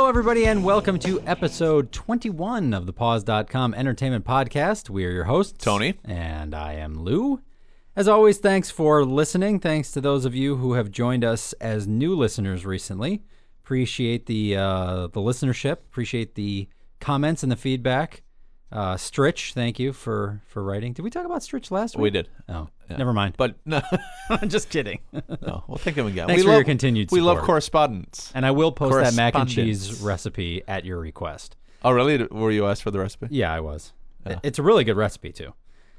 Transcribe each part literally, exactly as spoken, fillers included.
Hello, everybody, and welcome to episode twenty-one of the Pause dot com Entertainment Podcast. We are your hosts, Tony. And I am Lou. As always, thanks for listening. Thanks to those of you who have joined us as new listeners recently. Appreciate the uh, the listenership. Appreciate the comments and the feedback. Uh, Stritch, thank you for, for writing. Did we talk about Stritch last week? We did. Oh, Yeah. never mind. But no, I'm just kidding. no, we'll think of him again. Thanks we for love, your continued We love support. correspondence. And I will post that mac and Correspondence. cheese recipe at your request. Oh, really? Were you asked for the recipe? Yeah, I was. Yeah. It's a really good recipe, too.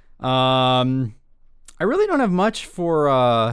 Um, I really don't have much for, uh,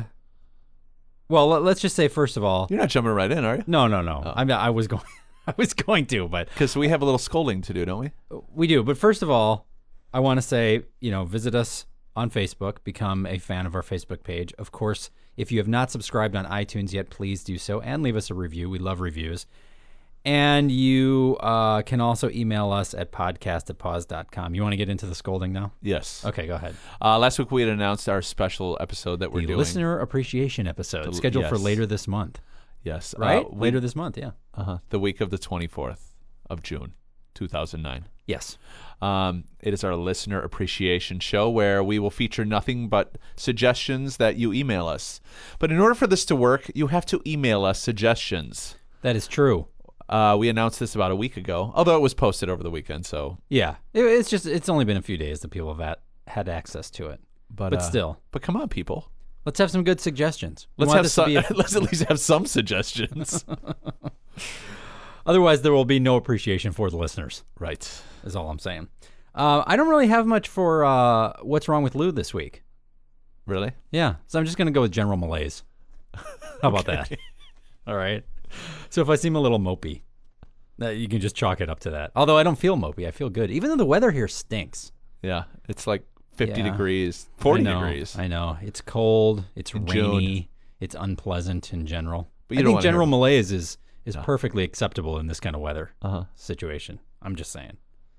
well, let- let's just say, first of all, You're not jumping right in, are you? no, no, no. Oh. I'm, I was going I was going to, but Because we have a little scolding to do, don't we? we do. But first of all, I want to say, you know, visit us on Facebook, become a fan of our Facebook page. Of course, if you have not subscribed on iTunes yet, please do so and leave us a review. We love reviews. And you uh, can also email us at podcast at pause dot com. You want to get into the scolding now? Yes. Okay, go ahead. Uh, last week we had announced our special episode that we're The doing. listener appreciation episode, The- scheduled for yes. later this month. Yes. Right? Uh, we- later this month, yeah. Uh-huh. The week of the twenty-fourth of June, two thousand nine. Yes. Um, it is our listener appreciation show where we will feature nothing but suggestions that you email us. But in order for this to work, you have to email us suggestions. That is true. Uh, we announced this about a week ago, although it was posted over the weekend. So, Yeah. It, it's just, it's only been a few days that people have had, had access to it. but, But uh, still, but come on, people. let's have some good suggestions. We Let's want have this to some. be a- let's at least have some suggestions. Otherwise, there will be no appreciation for the listeners, Right. is all I'm saying. Uh, I don't really have much for uh, What's Wrong with Lou this week. Really? Yeah, so I'm just going to go with general malaise. How about that? All right. So if I seem a little mopey, uh, you can just chalk it up to that. Although I don't feel mopey. I feel good. Even though the weather here stinks. Yeah. It's like fifty Yeah. degrees, forty I know, degrees. I know. It's cold. It's In rainy. June. It's unpleasant in general. But you I don't think wanna hear general it. malaise is, is No. perfectly acceptable in this kind of weather Uh-huh. situation. I'm just saying.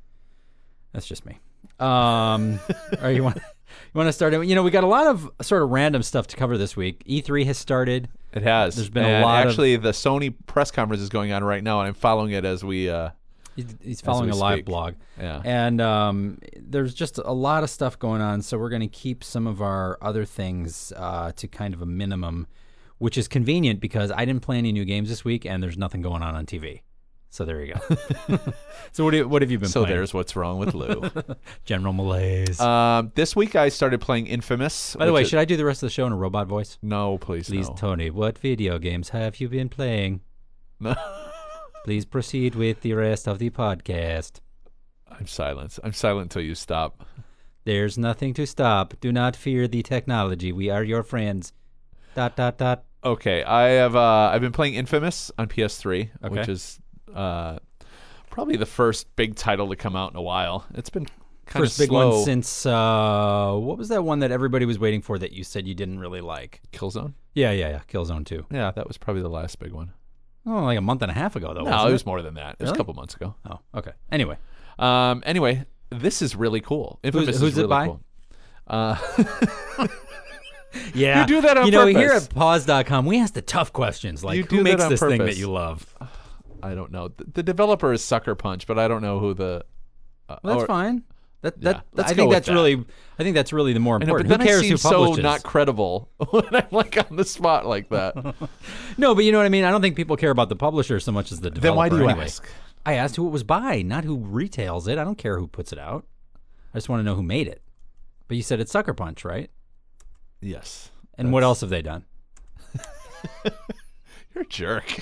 That's just me. Um, all right, you want you want to start? You know, we got a lot of sort of random stuff to cover this week. E three has started. It has. There's been a And lot of- Actually, the Sony press conference is going on right now, and I'm following it as we. Uh, He's, he's following we a live speak. blog. yeah. And um, there's just a lot of stuff going on, so we're going to keep some of our other things uh, to kind of a minimum, which is convenient because I didn't play any new games this week, and there's nothing going on on T V. So there you go. So what, do you, what have you been So playing? there's what's wrong with Lou. General malaise. um, this week I started playing Infamous. By the way, which is- should I do the rest of the show in a robot voice? No, please, Please, no. Tony, what video games have you been playing? No. Please proceed with the rest of the podcast. I'm silent. I'm silent until you stop. There's nothing to stop. Do not fear the technology. We are your friends. Dot, dot, dot. Okay, I have. Uh, I've been playing Infamous on P S three, Okay. which is uh, probably the first big title to come out in a while. It's been kind First of big slow. one since, uh, what was that one that everybody was waiting for that you said you didn't really like? Killzone. Yeah, yeah, yeah. Killzone two. Yeah, that was probably the last big one. Oh, like a month and a half ago, though. no, wasn't it was more than that. It was Really? a couple months ago. Oh, okay. Anyway. Um, anyway, this is really cool. Infamous who's is it really by? cool. Uh, Yeah. You do that on You know, here purpose. at pause dot com, we ask the tough questions. Like, You who do that makes on this thing that purpose. you love? I don't know. The, the developer is Sucker Punch, but I don't know who the. Uh, Well, that's or- fine. That Yeah, that let's I go think with that's that. really I think that's really the more I know, important. but then Who cares I seem who so publishes? not credible when I'm like on the spot like that. No, but you know what I mean. I don't think people care about the publisher so much as the developer. Then why do you anyway. ask? I asked who it was by, not who retails it. I don't care who puts it out. I just want to know who made it. But you said it's Sucker Punch, right? Yes. And what else have they done? You're a jerk.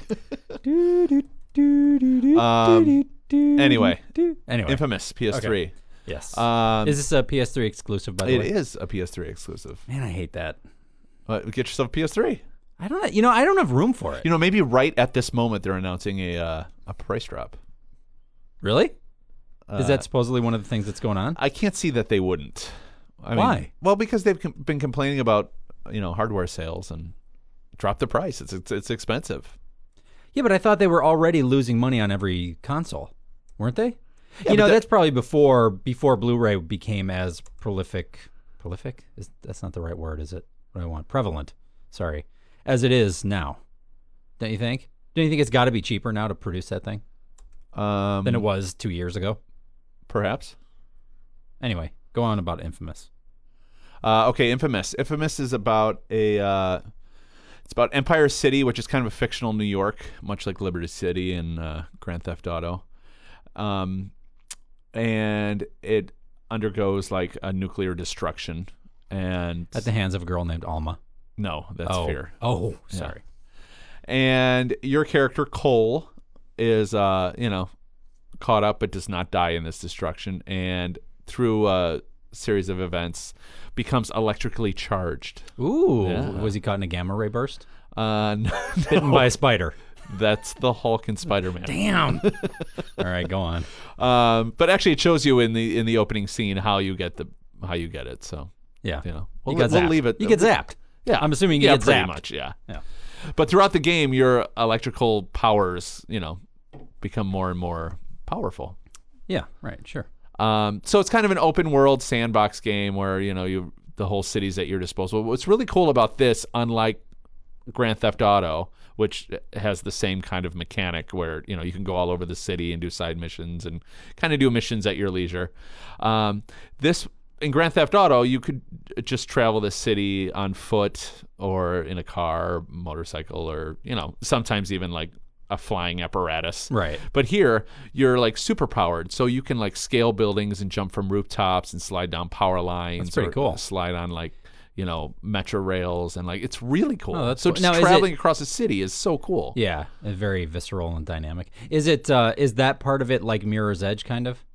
Um. Anyway, Anyway. Infamous P S three. Yes. Um, Is this a P S three exclusive? By the it way, is a P S three exclusive. Man, I hate that. Uh, get yourself a P S three. I don't. You know, I don't have room for it. You know, maybe right at this moment they're announcing a uh, a price drop. Really? Is Uh, that supposedly one of the things that's going on? I can't see that they wouldn't. I Why? Mean, well, because they've com- been complaining about you know hardware sales and drop the price. It's it's, it's expensive. Yeah, but I thought they were already losing money on every console, weren't they? Yeah, you know, but that- that's probably before before Blu-ray became as prolific. Prolific? Is that's not the right word, is it? What do I want? Prevalent. Sorry, as it is now. Don't you think? Don't you think it's got to be cheaper now to produce that thing? Um, than it was two years ago. perhaps. Anyway, go on about Infamous. Uh, okay, Infamous. Infamous is about a. Uh, it's about Empire City, which is kind of a fictional New York, much like Liberty City and uh, Grand Theft Auto. Um, and it undergoes like a nuclear destruction, and At the hands of a girl named Alma. no, that's oh. Fear. Oh, sorry. And your character Cole is, uh, you know, caught up but does not die in this destruction, and through a series of events, becomes electrically charged. Ooh, Yeah. was he caught in a gamma ray burst? Uh, no, Bitten by a spider. that's the Hulk and Spider-Man. Damn. All right, go on. Um, but actually, it shows you in the in the opening scene how you get the how you get it. So Yeah. you know, You we'll, got we'll zapped. leave it. You get zapped. Yeah, I'm assuming you yeah, get pretty zapped. much. Yeah. Yeah. But throughout the game, your electrical powers, you know, become more and more powerful. Yeah, right, sure. Um, so it's kind of an open world sandbox game where, you know, you the whole city's at your disposal. What's really cool about this, unlike Grand Theft Auto, which has the same kind of mechanic where, you know, you can go all over the city and do side missions and kind of do missions at your leisure. Um, this in Grand Theft Auto, you could just travel the city on foot or in a car, motorcycle, or, you know, sometimes even like a flying apparatus. Right. But here, you're like super powered, so you can like scale buildings and jump from rooftops and slide down power lines. That's pretty or cool. Slide on like, you know, metro rails, and like it's really cool. Oh, that's so cool. just Now, is traveling it- across the city is so cool. Yeah, uh, very visceral and dynamic. Is it? Uh, is that part of it like Mirror's Edge, kind of?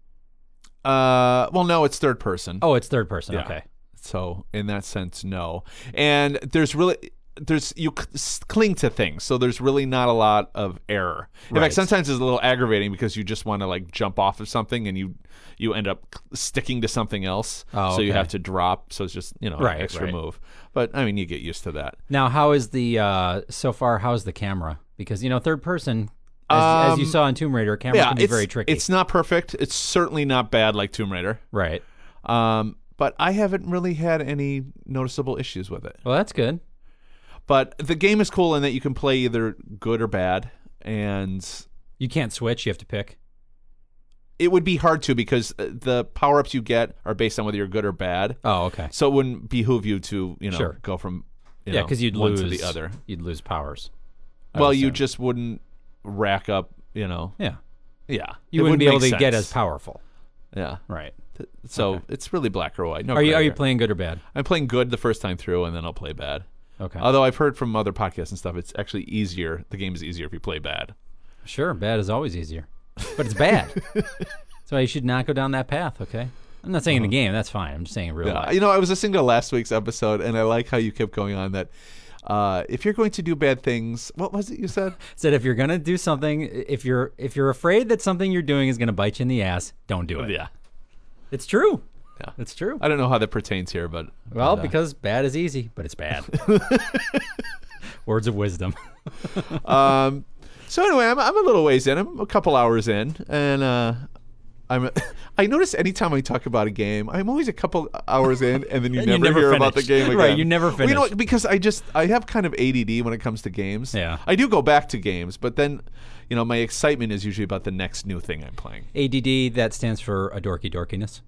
Uh, well, no, it's third person. Oh, it's third person. Yeah. Okay. So in that sense, no. And there's really there's you c- cling to things, so there's really not a lot of error. In Right. fact, sometimes it's a little aggravating because you just want to like jump off of something and you you end up sticking to something else. Oh, So you okay. have to drop. So it's just you know Right, an extra right. move. But I mean, you get used to that. Now, how is the uh, so far? How's the camera? Because you know, third person, as, as you Um, saw in Tomb Raider, cameras Yeah, can be it's very tricky. it's not perfect. It's certainly not bad like Tomb Raider. right. Um, but I haven't really had any noticeable issues with it. Well, that's good. But the game is cool in that you can play either good or bad, and You can't switch. You have to pick. it would be hard to because uh, the power-ups you get are based on whether you're good or bad. Oh, okay. So it wouldn't behoove you to, you know, Sure. go from you Yeah, know, because you'd one lose to the other. You'd lose powers. I Well, would you assume. just wouldn't rack up, you know. yeah. Yeah. You It wouldn't be able make to get sense. as powerful. Yeah. Right. So Okay. it's really black or white. No Are you gray are you area. playing good or bad? I'm playing good the first time through, and then I'll play bad. Okay. Although I've heard from other podcasts and stuff, it's actually easier. The game is easier if you play bad. Sure, bad is always easier, but it's bad. So you should not go down that path. Okay. I'm not saying in the game. That's fine. I'm just saying in real Yeah. life. You know, I was listening to last week's episode, and I like how you kept going on that. Uh, if you're going to do bad things, what was it you said? Said if you're gonna do something, if you're if you're afraid that something you're doing is gonna bite you in the ass, don't do it. Yeah. It's true. Yeah. It's true. I don't know how that pertains here, but Well, but, uh, because bad is easy, but it's bad. Words of wisdom. um, so anyway, I'm I'm a little ways in. I'm a couple hours in, and uh, I'm. I notice anytime I talk about a game, I'm always a couple hours in, and then you, And never, you never hear about the finish. game again. Right, you never Well, you know finish. what? Because I just I have kind of A D D when it comes to games. Yeah. I do go back to games, but then, you know, my excitement is usually about the next new thing I'm playing. A D D, that stands for a dorky dorkiness.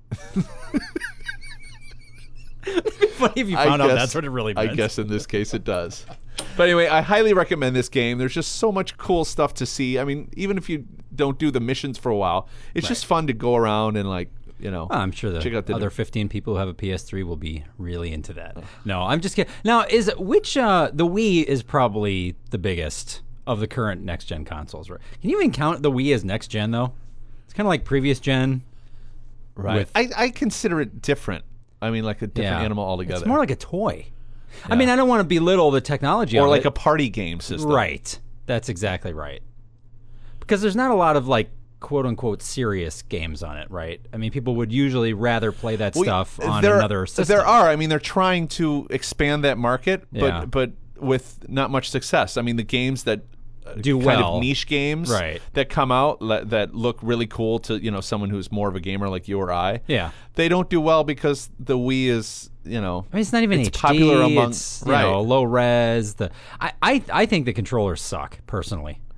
It'd be funny if you I found out guess- that's what it really meant. I guess in this case it does. But anyway, I highly recommend this game. There's just so much cool stuff to see. I mean, even if you don't do the missions for a while, it's just fun to go around and like, you know. Oh, I'm sure Check the out the- other fifteen people who have a P S three will be really into that. No, I'm just kidding. Now, is which uh, the Wii is probably the biggest of the current next gen consoles, right? Can you even count the Wii as next gen though? It's kind of like previous gen. with- I, I consider it different. I mean, like a different Yeah. animal altogether. It's more like a toy. I mean, I don't want to belittle the technology or of like it. a party game system. Right. That's exactly right. Because there's not a lot of like quote unquote serious games on it, right? I mean, people would usually rather play that Well, stuff on there, another system. There are. I mean, they're trying to expand that market, but Yeah. but with not much success. I mean, the games that uh, Do kind well. of niche games Right. that come out le- that look really cool to, you know, someone who's more of a gamer like you or I. Yeah. They don't do well because the Wii is, you know, I mean, it's not even it's H D. popular among it's, you right. know, low res. The I, I I think the controllers suck personally.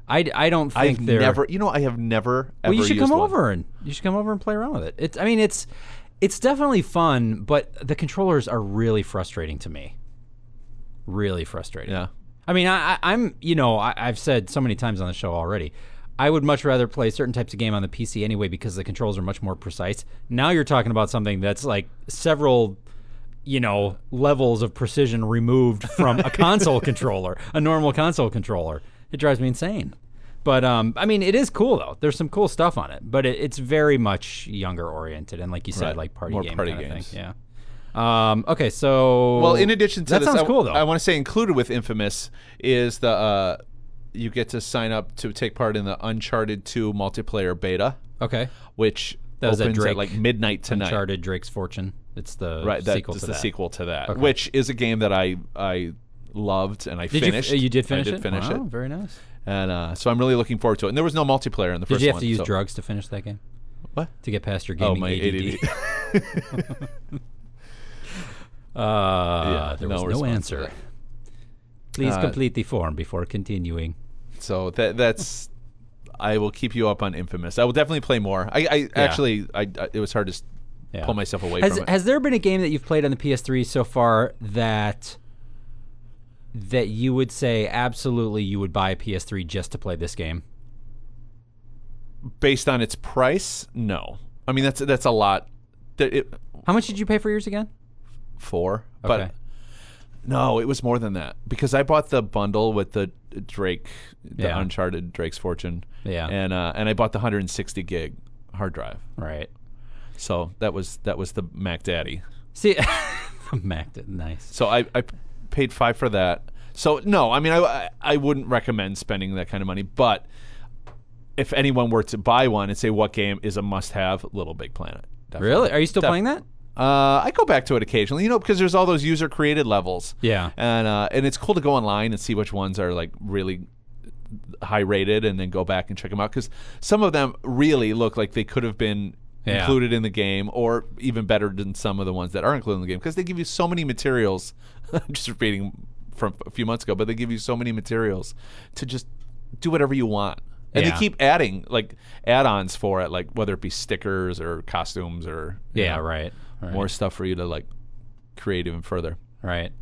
I, I don't think I've they're never, you know, I have never ever well. You should used come one. over and you should come over and play around with it. It's I mean it's it's definitely fun, but the controllers are really frustrating to me. Really frustrating. Yeah. I mean, I, I, I'm, you know, I, I've said so many times on the show already, I would much rather play certain types of game on the P C anyway because the controls are much more precise. Now you're talking about something that's like several, you know, levels of precision removed from a console controller, a normal console controller. It drives me insane. But, um, I mean, it is cool, though. There's some cool stuff on it, but it, it's very much younger oriented and, like you said, Right. like party More game party kind games. of thing. Yeah. Um, okay, so Well, in addition to that this, sounds I, cool, though. I want to say included with Infamous is the uh, you get to sign up to take part in the Uncharted two multiplayer beta, Okay. which That was that opens Drake- at like midnight tonight. Uncharted Drake's Fortune. It's the Right, that, sequel it's to the that. sequel to that, Okay. which is a game that I I loved and I Did finished. you? f- You did finish I did it. finish Wow, it, very nice. and uh, so I'm really looking forward to it. And there was no multiplayer in the Did first you have one. to use so- drugs to finish that game? What? To get past your Oh, gaming my A D D? uh, there no was no response to answer. that. Please Uh, complete the form before continuing. So that that's. I will keep you up on Infamous. I will definitely play more. I, I actually, I, I it was hard to s- Yeah. pull myself away Has from it. has there been a game that you've played on the P S three so far that that you would say absolutely you would buy a P S three just to play this game? Based on its price, no. I mean that's that's a lot. That It, How much did you pay for yours again? four, Okay. but no, it was more than that because I bought the bundle with the Drake, the Yeah. Uncharted Drake's Fortune, Yeah. and uh, and I bought the one hundred sixty gig hard drive. Right. So that was that was the Mac Daddy. See, Mac did nice. So I, I paid five for that. So no, I mean I, I I wouldn't recommend spending that kind of money. But if anyone were to buy one and say what game is a must-have, Little Big Planet. Definitely. Really? Are you still Def- playing that? Uh, I go back to it occasionally, you know, because there's all those user-created levels. Yeah. And uh, and it's cool to go online and see which ones are like really high rated, and then go back and check them out because some of them really look like they could have been Yeah. included in the game, or even better than some of the ones that are included in the game because they give you so many materials. I'm just repeating from a few months ago, but they give you so many materials to just do whatever you want. And Yeah. they keep adding like add-ons for it, like whether it be stickers or costumes or you Yeah, know, right. right. more stuff for you to like create even further. Right.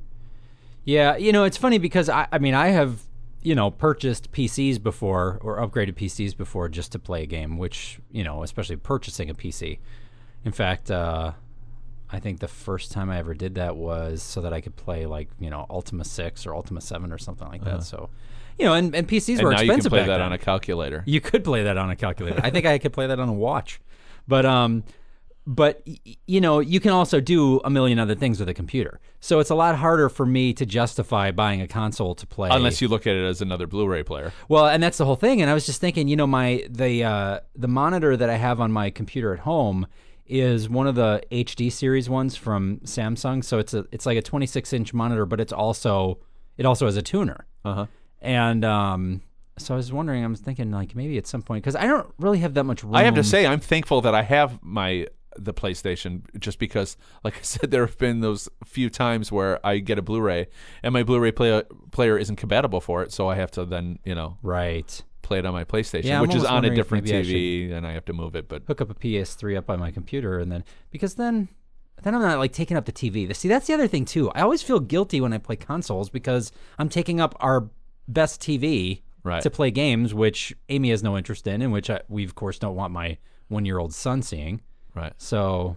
Yeah, you know, it's funny because I, I mean, I have, you know, purchased P Cs before or upgraded P Cs before just to play a game, which, you know, especially purchasing a P C. In fact, uh, I think the first time I ever did that was so that I could play like, you know, Ultima six or Ultima seven or something like that. So, you know, and, and P Cs And were now expensive you can play back that then. on a calculator. You could play that on a calculator. I think I could play that on a watch. But um but y- you know, you can also do a million other things with a computer. So it's a lot harder for me to justify buying a console to play. Unless you look at it as another Blu-ray player. Well, and that's the whole thing. And I was just thinking, you know, my the uh, the monitor that I have on my computer at home is one of the H D series ones from Samsung. So it's a it's like a twenty-six inch monitor, but it's also it also has a tuner. Uh-huh. And um, so I was wondering, I was thinking like maybe at some point because I don't really have that much room. I have to say, I'm thankful that I have my the PlayStation, just because, like I said, there have been those few times where I get a Blu-ray and my Blu-ray player player isn't compatible for it, so I have to then, you know, right. play it on my PlayStation, Yeah, I'm which is almost on a wondering if different maybe I T V, and I have to move it. But Hook up a P S three up on my computer and then because then then I'm not like taking up the T V. See, that's the other thing too. I always feel guilty when I play consoles because I'm taking up our best T V Right. to play games, which Amy has no interest in, and which I, we of course don't want my one-year-old son seeing. right, So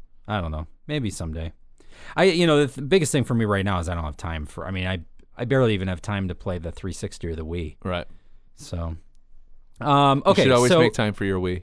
I don't know. Maybe someday. I you know the th- biggest thing for me right now is I don't have time for. I mean I I barely even have time to play the three sixty or the Wii. right. So um okay. You should always so, make time for your Wii.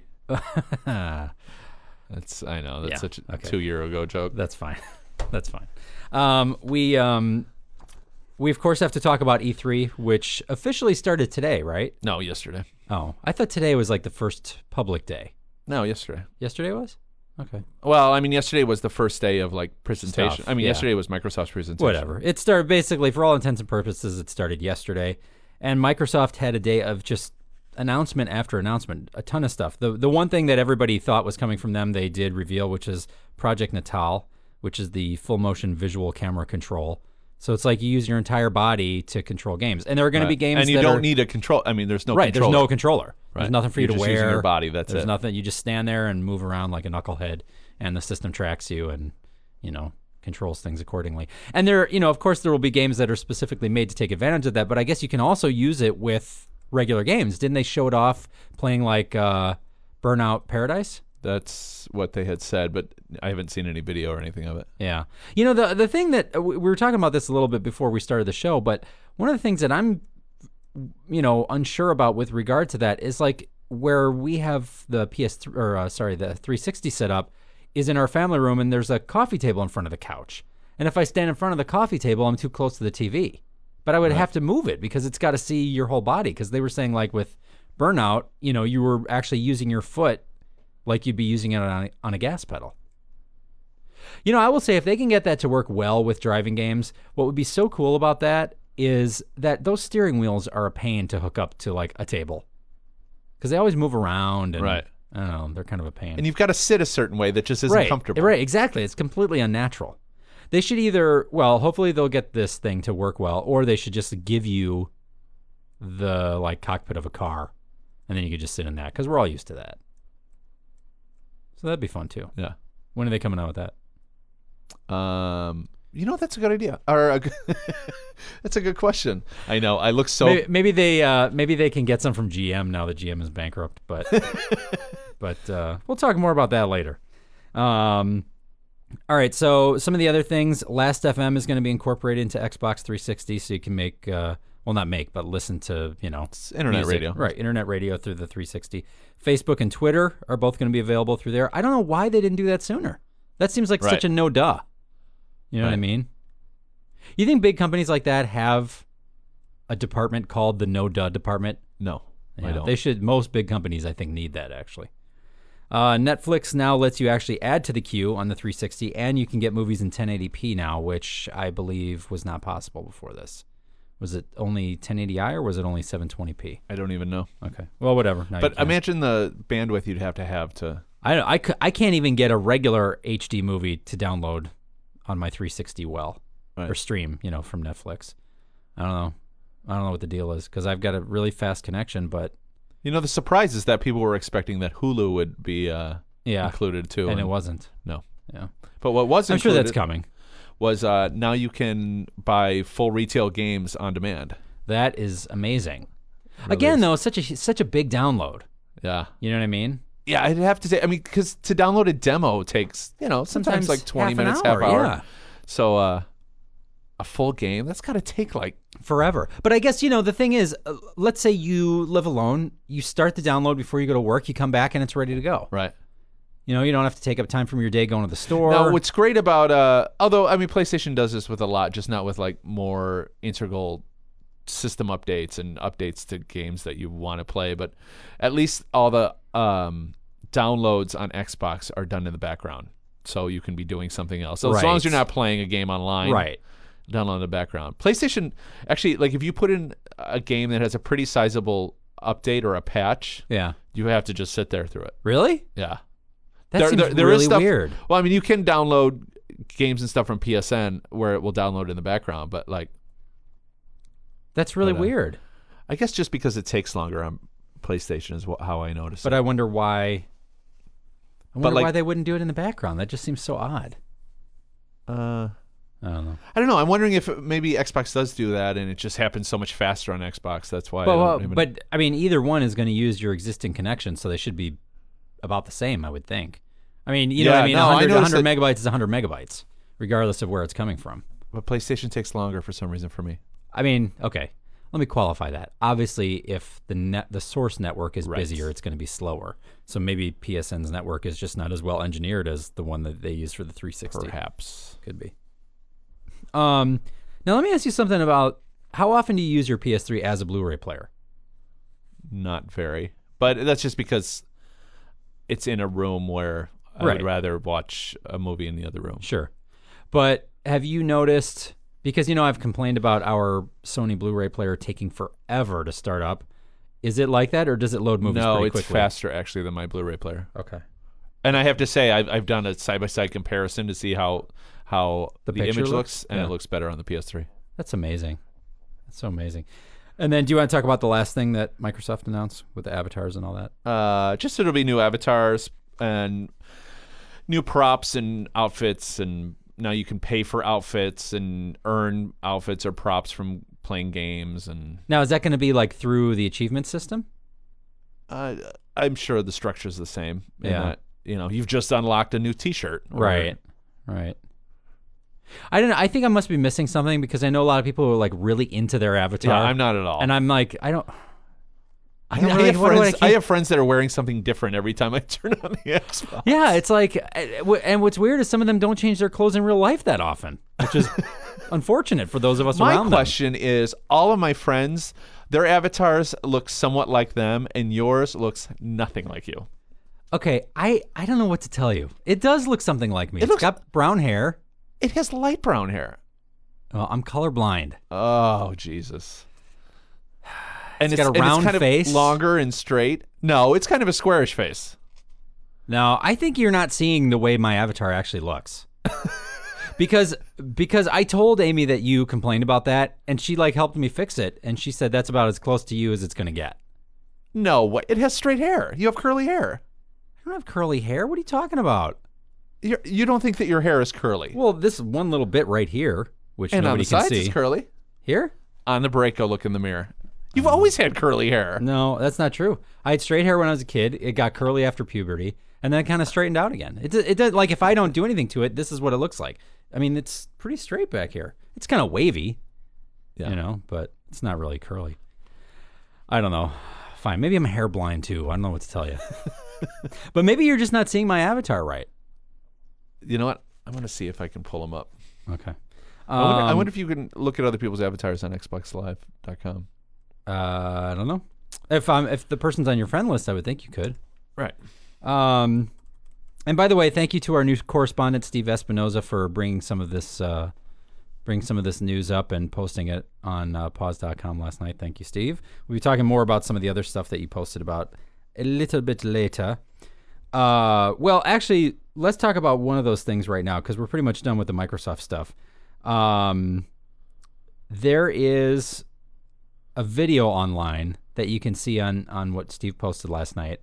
That's I know that's Yeah, such a okay. two year ago joke. That's fine. That's fine. Um, we um, we of course have to talk about E three, which officially started today, right? No, yesterday. Oh, I thought today was like the first public day. No, yesterday. Yesterday was? Okay. Well, I mean, yesterday was the first day of like presentation. Stuff, I mean, yeah. yesterday was Microsoft's presentation. Whatever. It started basically for all intents and purposes. It started yesterday, and Microsoft had a day of just announcement after announcement, a ton of stuff. The the one thing that everybody thought was coming from them, they did reveal, which is Project Natal, which is the full motion visual camera control So it's like you use your entire body to control games, and there are going Right. to be games and you that don't are, need a control. I mean, there's no right. controller. There's no controller. Right. There's nothing for You're you to just wear. using your body. That's There's it. nothing. You just stand there and move around like a knucklehead, and the system tracks you and you know controls things accordingly. And there, you know, of course, there will be games that are specifically made to take advantage of that. But I guess you can also use it with regular games. Didn't they show it off playing like uh, Burnout Paradise? That's what they had said, but I haven't seen any video or anything of it. Yeah. You know, the the thing that we were talking about this a little bit before we started the show, but one of the things that I'm, you know, unsure about with regard to that is like where we have the P S three or uh, sorry, the three sixty set up is in our family room, and there's a coffee table in front of the couch. And if I stand in front of the coffee table, I'm too close to the T V. But I would Right. have to move it because it's got to see your whole body. Because they were saying like with Burnout, you know, you were actually using your foot like you'd be using it on a, on a gas pedal. You know, I will say if they can get that to work well with driving games, what would be so cool about that is that those steering wheels are a pain to hook up to like a table because they always move around and Right. I don't know, they're kind of a pain. And you've got to sit a certain way that just isn't right, comfortable. right, exactly. It's completely unnatural. They should either, well, hopefully they'll get this thing to work well, or they should just give you the like cockpit of a car, and then you could just sit in that because we're all used to that. So that'd be fun too. Yeah. When are they coming out with that? Um, you know, that's a good idea. Or a good that's a good question. I know. I look so. Maybe, maybe they uh, maybe they can get some from G M now that G M is bankrupt, but but uh, we'll talk more about that later. Um, all right, so some of the other things, Last F M is going to be incorporated into Xbox three sixty, so you can make uh, well not make but listen to you know It's internet music. radio. Right, internet radio through the three sixty. Facebook and Twitter are both going to be available through there. I don't know why they didn't do that sooner. That seems like Right. such a no duh. You know what I Right. mean? You think big companies like that have a department called the no duh department? No, I Yeah, don't. They should. Most big companies, I think, need that actually. Uh, Netflix now lets you actually add to the queue on the three sixty, and you can get movies in ten eighty p now, which I believe was not possible before this. Was it only ten eighty i or was it only seven twenty p? I don't even know. Okay, well, whatever. Now you But can. imagine the bandwidth you'd have to have to. I, I, cou- I can't even get a regular H D movie to download on my three sixty well Right. or stream, you know, from Netflix. I don't know. I don't know what the deal is because I've got a really fast connection, but You know, the surprise is that people were expecting that Hulu would be uh, yeah, included too, and it wasn't. No. Yeah, But what was I'm sure included that's coming. was uh, now you can buy full retail games on demand. That is amazing. Really Again, is. though, it's such a such a big download. Yeah. You know what I mean? Yeah, I'd have to say. I mean, because to download a demo takes, you know, sometimes, like twenty half an minutes, hour, half hour. Yeah. So uh, a full game, that's got to take like. Forever. But I guess, you know, the thing is, uh, let's say you live alone, you start the download before you go to work, you come back and it's ready to go. Right. You know, you don't have to take up time from your day going to the store. Now, what's great about, uh, although, I mean, PlayStation does this with a lot, just not with like more integral system updates and updates to games that you want to play, but at least all the um, downloads on Xbox are done in the background. So you can be doing something else. So as long Right. as you're not playing a game online, Right. download in the background. PlayStation, actually, like if you put in a game that has a pretty sizable update or a patch, Yeah. you have to just sit there through it. Really? Yeah. That There- seems there- there is really stuff- weird. Well, I mean, you can download games and stuff from P S N where it will download in the background, but like, That's really But, uh, weird. I guess just because it takes longer on PlayStation is wh- how I notice But it. I wonder why. I wonder like- why they wouldn't do it in the background. That just seems so odd. uh, I don't know. I don't know. I'm wondering if maybe Xbox does do that, and it just happens so much faster on Xbox. That's why. I But, don't well, even- but I mean, either one is going to use your existing connection, so they should be about the same, I would think. I mean, you know what Yeah, I mean? no, I one hundred, noticed one hundred that- megabytes is one hundred megabytes, regardless of where it's coming from. but PlayStation takes longer for some reason for me. I mean, okay, let me qualify that. Obviously, if the net, the source network is Right. busier, it's going to be slower. So maybe P S N's network is just not as well engineered as the one that they use for the three sixty. Perhaps. Could be. Um, now let me ask you something about how often do you use your P S three as a Blu-ray player? Not very. But that's just because it's in a room where I Right. would rather watch a movie in the other room. Sure. But have you noticed, because, you know, I've complained about our Sony Blu-ray player taking forever to start up. Is it like that, or does it load movies No, pretty it's quickly? faster actually than my Blu-ray player. Okay. And I have to say, I've, I've done a side-by-side comparison to see how how The the, picture image looks? looks, and Yeah. it looks better on the P S three. That's amazing. That's so amazing. And then do you want to talk about the last thing that Microsoft announced with the avatars and all that? Uh, just it'll be new avatars and new props and outfits, and now you can pay for outfits and earn outfits or props from playing games. And Now, is that going to be like through the achievement system? uh, I'm sure the structure's the same. in Yeah. that, you know, you've just unlocked a new T-shirt. or- Right. Right. I don't know. I think I must be missing something because I know a lot of people who are like really into their avatar. Yeah, I'm not at all. And I'm like, I don't. I, I don't I really- have what do I friends. I, keep- have friends that are wearing something different every time I turn on the Xbox. Yeah, it's like, uh, w- and what's weird is some of them don't change their clothes in real life that often, which is unfortunate for those of us My around question is, all of my friends, their avatars look somewhat like them, and yours looks nothing like you. them. Okay, I I don't know what to tell you. It does look something like me. It It's looks- got brown hair. It has light brown hair. Well, I'm colorblind. Oh, Jesus. And It's got a and round kind face. of longer and straight. No, it's kind of a squarish face. No, I think you're not seeing the way my avatar actually looks. because because I told Amy that you complained about that, and she like helped me fix it, and she said that's about as close to you as it's gonna get. No, what? It has straight hair. You have curly hair. I don't have curly hair. What are you talking about? You're, you don't think that your hair is curly. Well, this one little bit right here, which and on nobody the can sides, see. it's curly. Here? On the break, go look in the mirror. You've always had curly hair. No, that's not true. I had straight hair when I was a kid. It got curly after puberty, and then it kind of straightened out again. It it does like if I don't do anything to it, this is what it looks like. I mean, it's pretty straight back here. It's kind of wavy, Yeah. you know, but it's not really curly. I don't know. Fine, maybe I'm hair blind too. I don't know what to tell you. But maybe you're just not seeing my avatar right. You know what? I'm going to see if I can pull them up. Okay. I, wonder, I Um, wonder if you can look at other people's avatars on Xbox Live dot com. Uh, I don't know. If I'm if the person's on your friend list, I would think you could. Right. Um, and by the way, thank you to our new correspondent Steve Espinoza for bringing some of this uh, bring some of this news up and posting it on uh, pause dot com last night. Thank you, Steve. We'll be talking more about some of the other stuff that you posted about a little bit later. Uh, well, actually, let's talk about one of those things right now because we're pretty much done with the Microsoft stuff. Um, there is a video online that you can see on on what Steve posted last night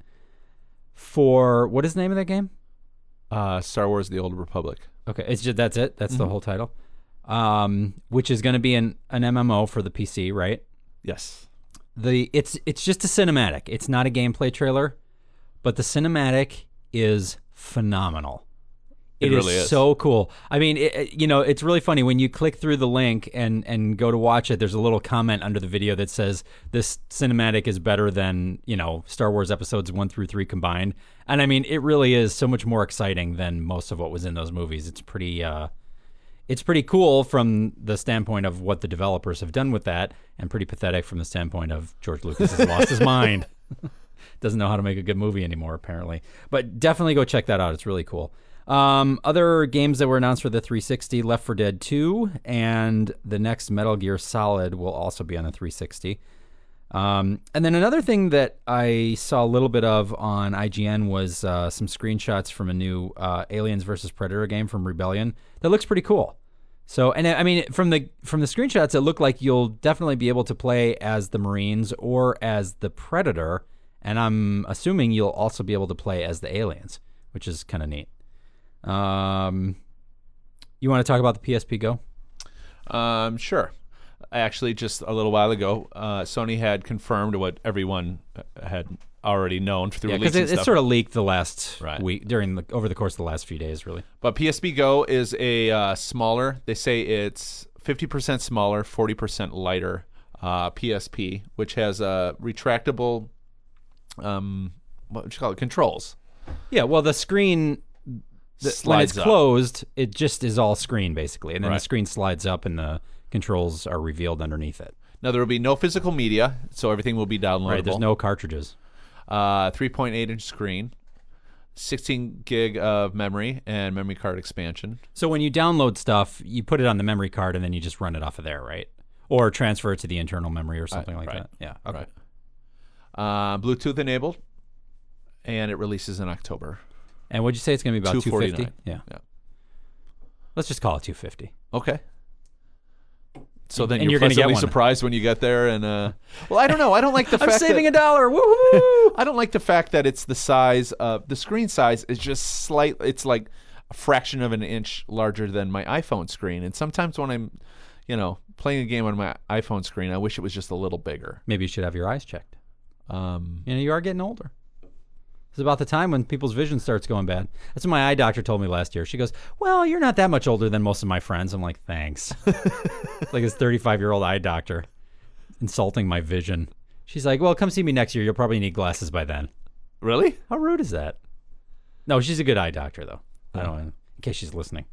for what is the name of that game? Uh, Star Wars: The Old Republic. Okay, it's just that's it. That's the whole title. Um, which is going to be an an M M O for the P C, right? Yes. The it's it's just a cinematic. It's not a gameplay trailer, but the cinematic is phenomenal. It It really is is. so cool. I mean, it, it- you know, it's really funny when you click through the link and and go to watch it. There's a little comment under the video that says this cinematic is better than, you know, Star Wars episodes one through three combined. And I mean, it really is so much more exciting than most of what was in those movies. It's pretty uh it's pretty cool from the standpoint of what the developers have done with that, and pretty pathetic from the standpoint of George Lucas has lost his mind. Doesn't know how to make a good movie anymore, apparently. But definitely go check that out. It's really cool. Um, other games that were announced for the three sixty, Left four Dead two, and the next Metal Gear Solid will also be on the three sixty. Um, and then another thing that I saw a little bit of on I G N was uh, some screenshots from a new uh, Aliens versus Predator game from Rebellion that looks pretty cool. So, and I mean, from the from the screenshots, it looked like you'll definitely be able to play as the Marines or as the Predator, and I'm assuming you'll also be able to play as the aliens, which is kind of neat. Um, you want to talk about the P S P Go? Um, sure. Actually, just a little while ago, uh, Sony had confirmed what everyone had already known through Yeah, leaks because and it, it stuff. sort of leaked the last Right. week during the over the course of the last few days, really. But P S P Go is a uh, smaller. They say it's fifty percent smaller, forty percent lighter uh, P S P, which has a retractable. Um, what would you call it? Controls. Yeah, well, the screen the, when Slides it's up. closed, it just is all screen basically, and then Right. the screen slides up and the controls are revealed underneath it. Now there will be no physical media, so everything will be downloadable. Right? There's no cartridges. uh, three point eight inch screen, sixteen gig of memory and memory card expansion. So when you download stuff, you put it on the memory card and then you just run it off of there, right? Or transfer it to the internal memory or something like right. that. Yeah. Okay. Right. Uh, Bluetooth enabled, and it releases in October. And what'd you say it's going to be about two two fifty? forty-nine. Yeah. Yeah. Let's just call it two fifty. Okay. So then And you're, you're gonna get pleasantly one. surprised when you get there. And uh, well, I don't know. I don't like the I'm fact saving that, a dollar. Woohoo! I don't like the fact that it's the size. Uh, the screen size is just slight. It's like a fraction of an inch larger than my iPhone screen. And sometimes when I'm, you know, playing a game on my iPhone screen, I wish it was just a little bigger. Maybe you should have your eyes checked. Um, You know, you are getting older. It's about the time when people's vision starts going bad. That's what my eye doctor told me last year. She goes, well, you're not that much older than most of my friends. I'm like, thanks. Like this thirty-five-year-old eye doctor insulting my vision. She's like, well, come see me next year. You'll probably need glasses by then. really? How rude is that? No, she's a good eye doctor, though. I don't know, in case she's listening.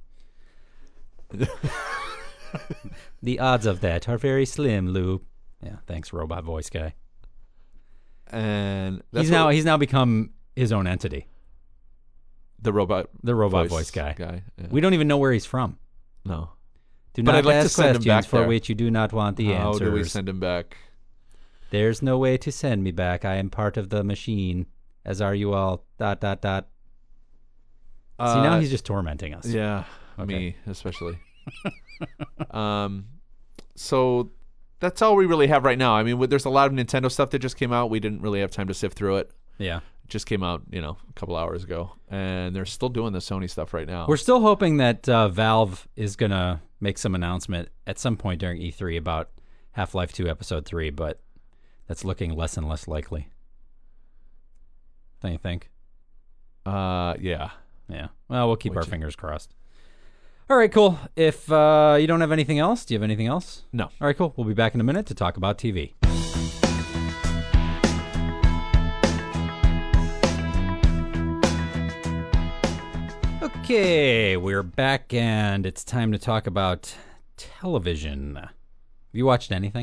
The odds of that are very slim, Lou. Yeah, thanks, robot voice guy. And that's He's now what- he's now become his own entity. the robot. The robot voice, guy. Guy. Yeah. We don't even know where he's from. No. Do But not I'd like to ask send him questions back for there. which you do not want the How answers. do we send him back? There's no way to send me back. I am part of the machine, as are you all. Dot dot dot. See, now Uh, he's just tormenting us. Yeah, Okay. me especially. um, so that's all we really have right now. I mean, there's a lot of Nintendo stuff that just came out. We didn't really have time to sift through it. Yeah. It just came out, you know, a couple hours ago, and they're still doing the Sony stuff right now. We're still hoping that uh, Valve is going to make some announcement at some point during E three about Half-Life two Episode three, but that's looking less and less likely. Don't you think? uh, yeah. Yeah. Well, we'll keep Would our you? fingers crossed. All right, cool. If uh, you don't have anything else, do you have anything else? No. All right, cool. We'll be back in a minute to talk about T V. Okay, we're back, and it's time to talk about television. Have you watched anything?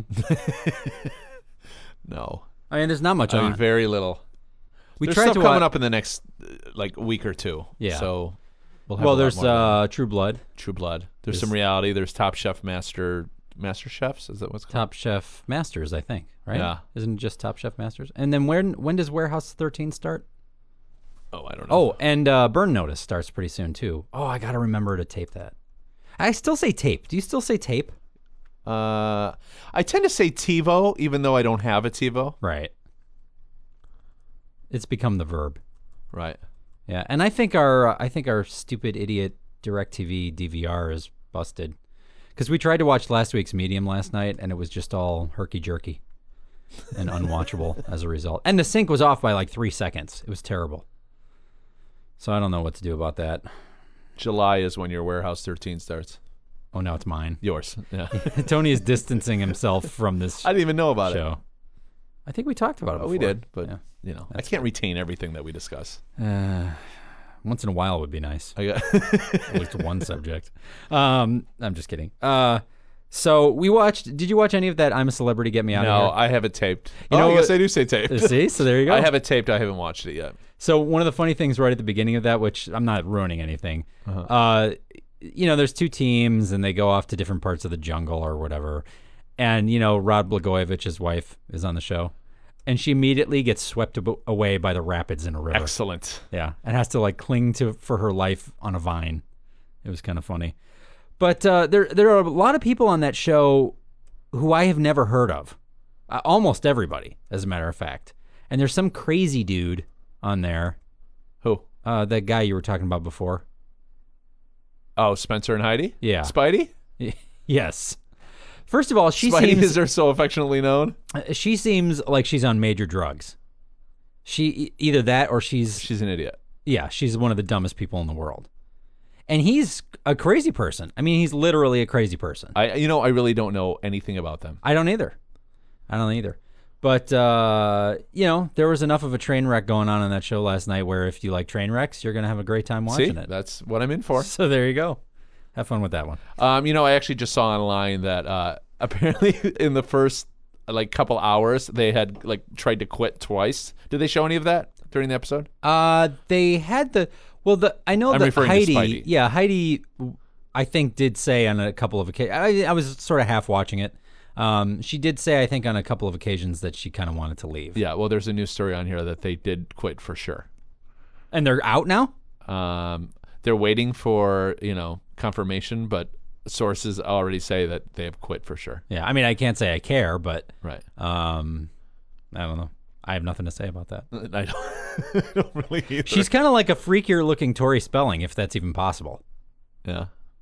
No. I mean, there's not much I on. mean, very little. we There's tried stuff to coming wa- up in the next uh, like week or two. Yeah. So we'll have Well, a lot there's more of that. uh, True Blood, True Blood. There's There's- some reality. There's Top Chef Master Master Chefs. Is that what's called? Top Chef Masters, I think, right? Yeah. Isn't it just Top Chef Masters? And then when when does Warehouse thirteen start? Oh, I don't know. Oh, and uh, Burn Notice starts pretty soon too. Oh, I gotta remember to tape that. I still say tape. Do you still say tape? Uh, I tend to say TiVo, even though I don't have a TiVo. Right. It's become the verb. Right. Yeah, and I think our I think our stupid idiot DirecTV D V R is busted because we tried to watch last week's Medium last night and it was just all herky jerky and unwatchable as a result. And the sync was off by like three seconds. It was terrible. So I don't know what to do about that. July is when your Warehouse thirteen starts. Oh, no, it's mine. Yours. Yeah. Tony is distancing himself from this I didn't even know about show. I think we talked about it it. before. Oh, we did, but Yeah. you know, I That's can't retain everything that we discuss. Uh, once in a while would be nice. I got At least one subject. Um, I'm just kidding. Uh, so we watched. Did you watch any of that I'm a Celebrity, Get Me Out no, of Here? I have it taped. You oh, know yes, what- I do say taped. See, so there you go. I have it taped. I haven't watched it yet. So one of the funny things right at the beginning of that, which I'm not ruining anything, Uh-huh. uh, you know, there's two teams and they go off to different parts of the jungle or whatever. And, you know, Rod Blagojevich's wife is on the show. And she immediately gets swept ab- away by the rapids in a river. Excellent. Yeah, and has to like cling to for her life on a vine. It was kind of funny. But uh, there there are a lot of people on that show who I have never heard of. Uh, almost everybody, as a matter of fact. And there's some crazy dude on there. Who? Uh, that guy you were talking about before. Oh, Spencer and Heidi? Yeah. Spidey? Yes. First of all, she Spidey, seems as they're so affectionately known. she seems like she's on major drugs. She e- either that or she's She's an idiot. yeah, she's one of the dumbest people in the world. And he's a crazy person. I mean, he's literally a crazy person. I, you know, I really don't know anything about them. I don't either. I don't either. But, uh, you know, there was enough of a train wreck going on in that show last night where if you like train wrecks, you're going to have a great time watching See, it. that's what I'm in for. So there you go. Have fun with that one. Um, you know, I actually just saw online that uh, apparently in the first like couple hours they had like tried to quit twice. Did they show any of that during the episode? Uh, they had the, well, the I know I'm that referring to Heidi, Spidey. yeah, Heidi, I think did say on a couple of occasions, I, I was sort of half watching it. Um, she did say, I think, on a couple of occasions that she kind of wanted to leave. Yeah. Well, there's a news story on here that they did quit for sure. And they're out now? Um, they're waiting for you know confirmation, but sources already say that they have quit for sure. Yeah, I mean, I can't say I care, but Right. um, I don't know. I have nothing to say about that. I don't, I don't really either. She's kind of like a freakier looking Tori Spelling, if that's even possible. Yeah.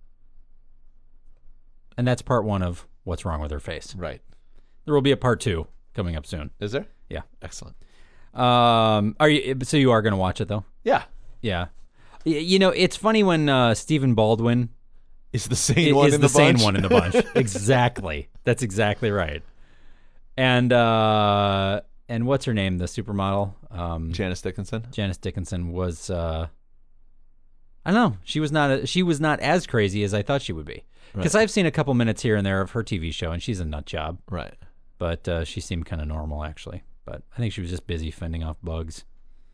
And that's part one of What's Wrong with Her Face. Right. There will be a part two coming up soon. Is there? Yeah. Excellent. Um, are you? So you are going to watch it though? Yeah. Yeah. Y- You know, it's funny when uh, Stephen Baldwin Is the sane i- one is in the, the, bunch? sane one in the bunch. Exactly. That's exactly right. And uh, and what's her name? The supermodel, um, Janice Dickinson. Janice Dickinson was. Uh, I don't know. She was not. A, she was not as crazy as I thought she would be. Because Right. I've seen a couple minutes here and there of her T V show, and she's a nut job. Right. But uh, she seemed kind of normal, actually. But I think she was just busy fending off bugs.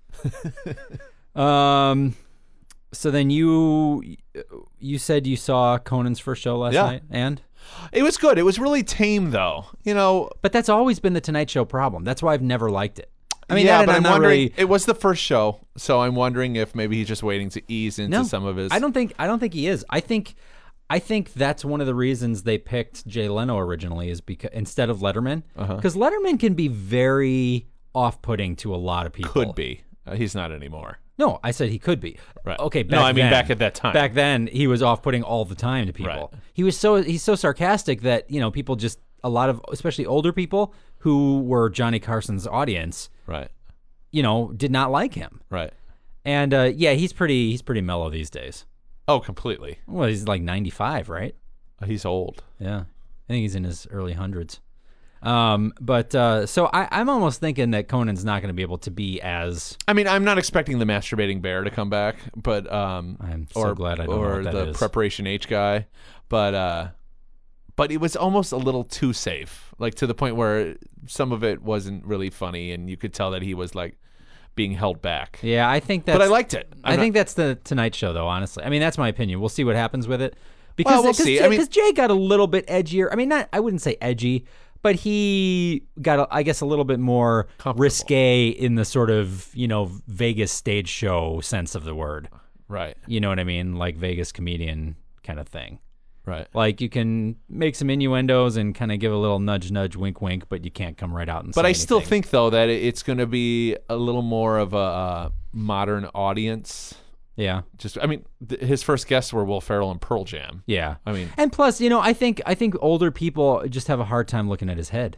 um. So then you you said you saw Conan's first show last Yeah. night, and It was good. It was really tame, though. You know. but that's always been the Tonight Show problem. That's why I've never liked it. I mean, yeah, that, and but I'm I'm not wondering. really. It was the first show, so I'm wondering if maybe he's just waiting to ease into No, some of his. I don't think I don't think he is. I think I think that's one of the reasons they picked Jay Leno originally is because instead of Letterman, Uh-huh. because Letterman can be very off-putting to a lot of people. Could be. Uh, he's not anymore. No, I said he could be. Right. Okay. No, Back I mean then- back at that time. Back then, he was off-putting all the time to people. Right. He was so he's so sarcastic that you know people just a lot of especially older people who were Johnny Carson's audience, Right. you know, did not like him. Right. And uh, yeah, he's pretty he's pretty mellow these days. Oh, completely. Well, he's like ninety-five, right? He's old. Yeah, I think he's in his early hundreds. Um, but uh, so I, I'm almost thinking that Conan's not going to be able to be as. I mean, I'm not expecting the masturbating bear to come back, but um, I'm so or, glad I don't know or what that the is. Preparation H guy, but uh, but it was almost a little too safe, like to the point where some of it wasn't really funny, and you could tell that he was like being held back. Yeah, I think that's. But I liked it. I I'm think that's the Tonight Show, though. Honestly, I mean that's my opinion. We'll see what happens with it. Because Well, we'll because see. Jay, I mean- 'cause Jay got a little bit edgier. I mean, not I wouldn't say edgy, but he got, a, I guess, a little bit more Comfortable. risque in the sort of you know Vegas stage show sense of the word. not- right, You know what I mean? Like Vegas comedian kind of thing. right. Like you can make some innuendos and kind of give a little nudge, nudge, wink, wink, but you can't come right out and. But say I still anything. think though that it- it's going to be a little more of a uh, modern audience. yeah, Just, I mean, th- his first guests were Will Ferrell and Pearl Jam. yeah. I mean, And plus, you know, I think I think older people just have a hard time looking at his head.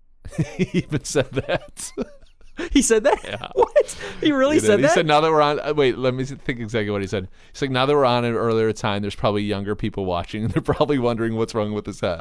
he even said that. He said that. Yeah. What? He really He did. said He that? said, now that we're on, uh, wait, let me think exactly what he said. He's like, now that we're on an earlier time, there's probably younger people watching, and they're probably wondering what's wrong with his head.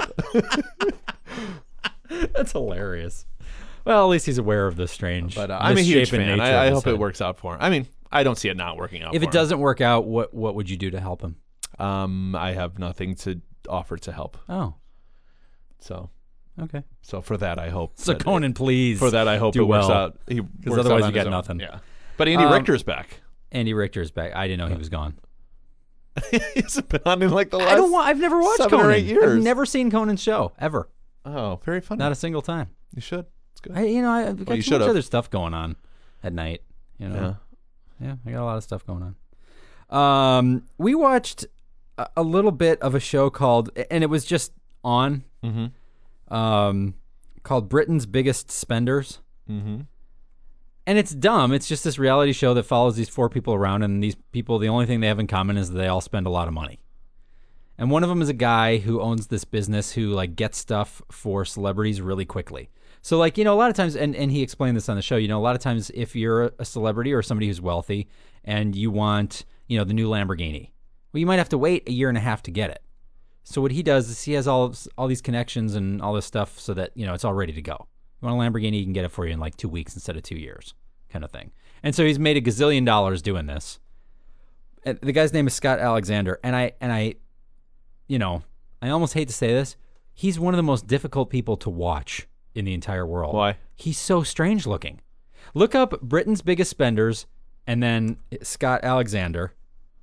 That's hilarious. Well, at least he's aware of the strange. But uh, I'm a huge misshapen fan. nature I, I of his hope it head. works out for him. I mean, I don't see it not working out If for it doesn't work out, what what would you do to help him? him. Um, I have nothing to offer to help. Oh, So, okay. so for that, I hope. So that Conan, please. it, for that, I hope do it works well. out. Because otherwise you got nothing. Yeah. But Andy Um, Richter's back. Andy Richter's back. I didn't know he was gone. he hasn't been on in like the last. I don't want. I've never watched seven or Conan. eight years. I've never seen Conan's show ever. Oh, very funny. Not a single time. you should. It's good. I, you know, I've got you too much should've. other stuff going on at night. You know. yeah. Yeah, I got a lot of stuff going on. Um, we watched a, a little bit of a show called, and it was just on, Mm-hmm. um, called Britain's Biggest Spenders. Mm-hmm. And it's dumb. It's just this reality show that follows these four people around, and these people, the only thing they have in common is that they all spend a lot of money. And one of them is a guy who owns this business who like gets stuff for celebrities really quickly. So like, you know, a lot of times, and, and he explained this on the show, you know, a lot of times if you're a celebrity or somebody who's wealthy and you want, you know, the new Lamborghini, well, you might have to wait a year and a half to get it. So what he does is he has all all these connections and all this stuff so that, you know, it's all ready to go. You want a Lamborghini, you can get it for you in like two weeks instead of two years kind of thing. And so he's made a gazillion dollars doing this. And the guy's name is Scott Alexander. And I, and I, you know, I almost hate to say this. He's one of the most difficult people to watch in the entire world. Why? He's so strange looking. Look up Britain's Biggest Spenders and then Scott Alexander.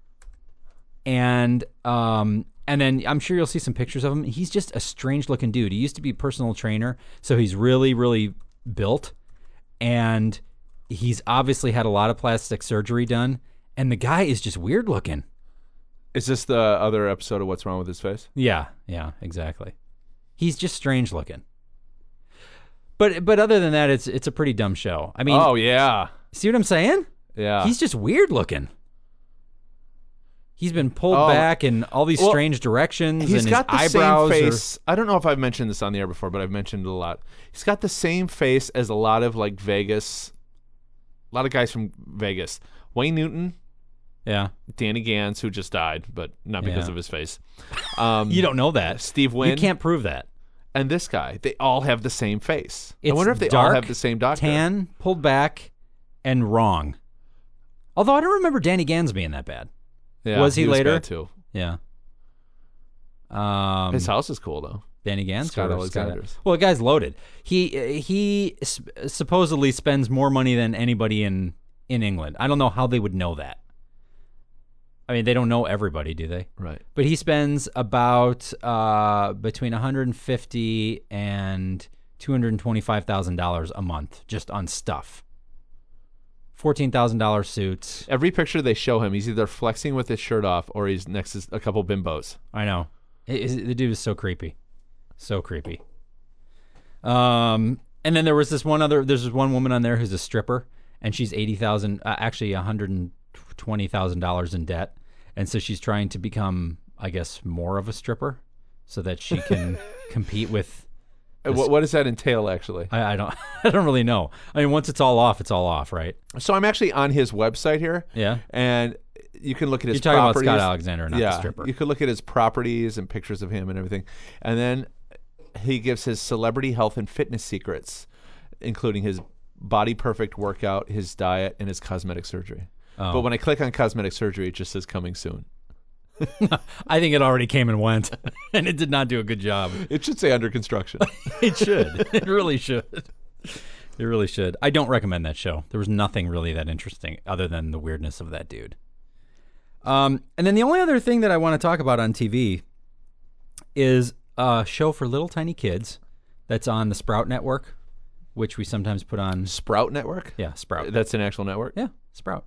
And um and then I'm sure you'll see some pictures of him. He's just a strange looking dude. He used to be a personal trainer, so he's really, really built. And he's obviously had a lot of plastic surgery done. And the guy is just weird looking. Is this the other episode of What's Wrong with His Face? Yeah, yeah, exactly. He's just strange looking. But but other than that, it's it's a pretty dumb show. I mean, oh yeah, see what I'm saying? yeah. He's just weird looking. He's been pulled Oh. back in all these Well, strange directions, He's and got the his same eyebrows face. I don't know if I've mentioned this on the air before, but I've mentioned it a lot. He's got the same face as a lot of like Vegas, a lot of guys from Vegas. Wayne Newton, are. Yeah, Danny Gans, who just died, but not because Yeah. of his face. Um, you don't know that. Steve Wynn. You can't prove that. And this guy, they all have the same face. I It's wonder if they dark, all have the same doctor. Tan, pulled back, and wrong. Although I don't remember Danny Gans being that bad. Yeah, Was he later? bad too. Yeah. Um, His house is cool though. Danny Gans. Scott or Alexander's. Well, the guy's loaded. He he s- supposedly spends more money than anybody in in England. I don't know how they would know that. I mean, they don't know everybody, do they? Right. But he spends about uh, between one hundred fifty and two hundred twenty-five thousand dollars a month just on stuff. Fourteen thousand dollars suits. Every picture they show him, he's either flexing with his shirt off or he's next to a couple bimbos. I know. It- it- the dude is so creepy, so creepy. Um, and then there was this one other. There's this one woman on there who's a stripper, and she's eighty thousand, uh, actually one hundred twenty thousand dollars in debt, and so she's trying to become, I guess, more of a stripper, so that she can compete with. Uh, What, what does that entail, actually? I, I don't. I don't really know. I mean, once it's all off, it's all off, right? So I'm actually on his website here. Yeah. And you can look at his You're talking properties. about Scott Alexander, not yeah, the stripper. you could look at his properties and pictures of him and everything. And then he gives his celebrity health and fitness secrets, including his body perfect workout, his diet, and his cosmetic surgery. Oh. But when I click on cosmetic surgery, it just says coming soon. I think it already came and went, and it did not do a good job. It should say under construction. It should. It really should. It really should. I don't recommend that show. There was nothing really that interesting other than the weirdness of that dude. Um, and then the only other thing that I want to talk about on T V is a show for little tiny kids that's on the Sprout Network, which we sometimes put on. Sprout Network? Yeah, Sprout. That's an actual network? Yeah, Sprout.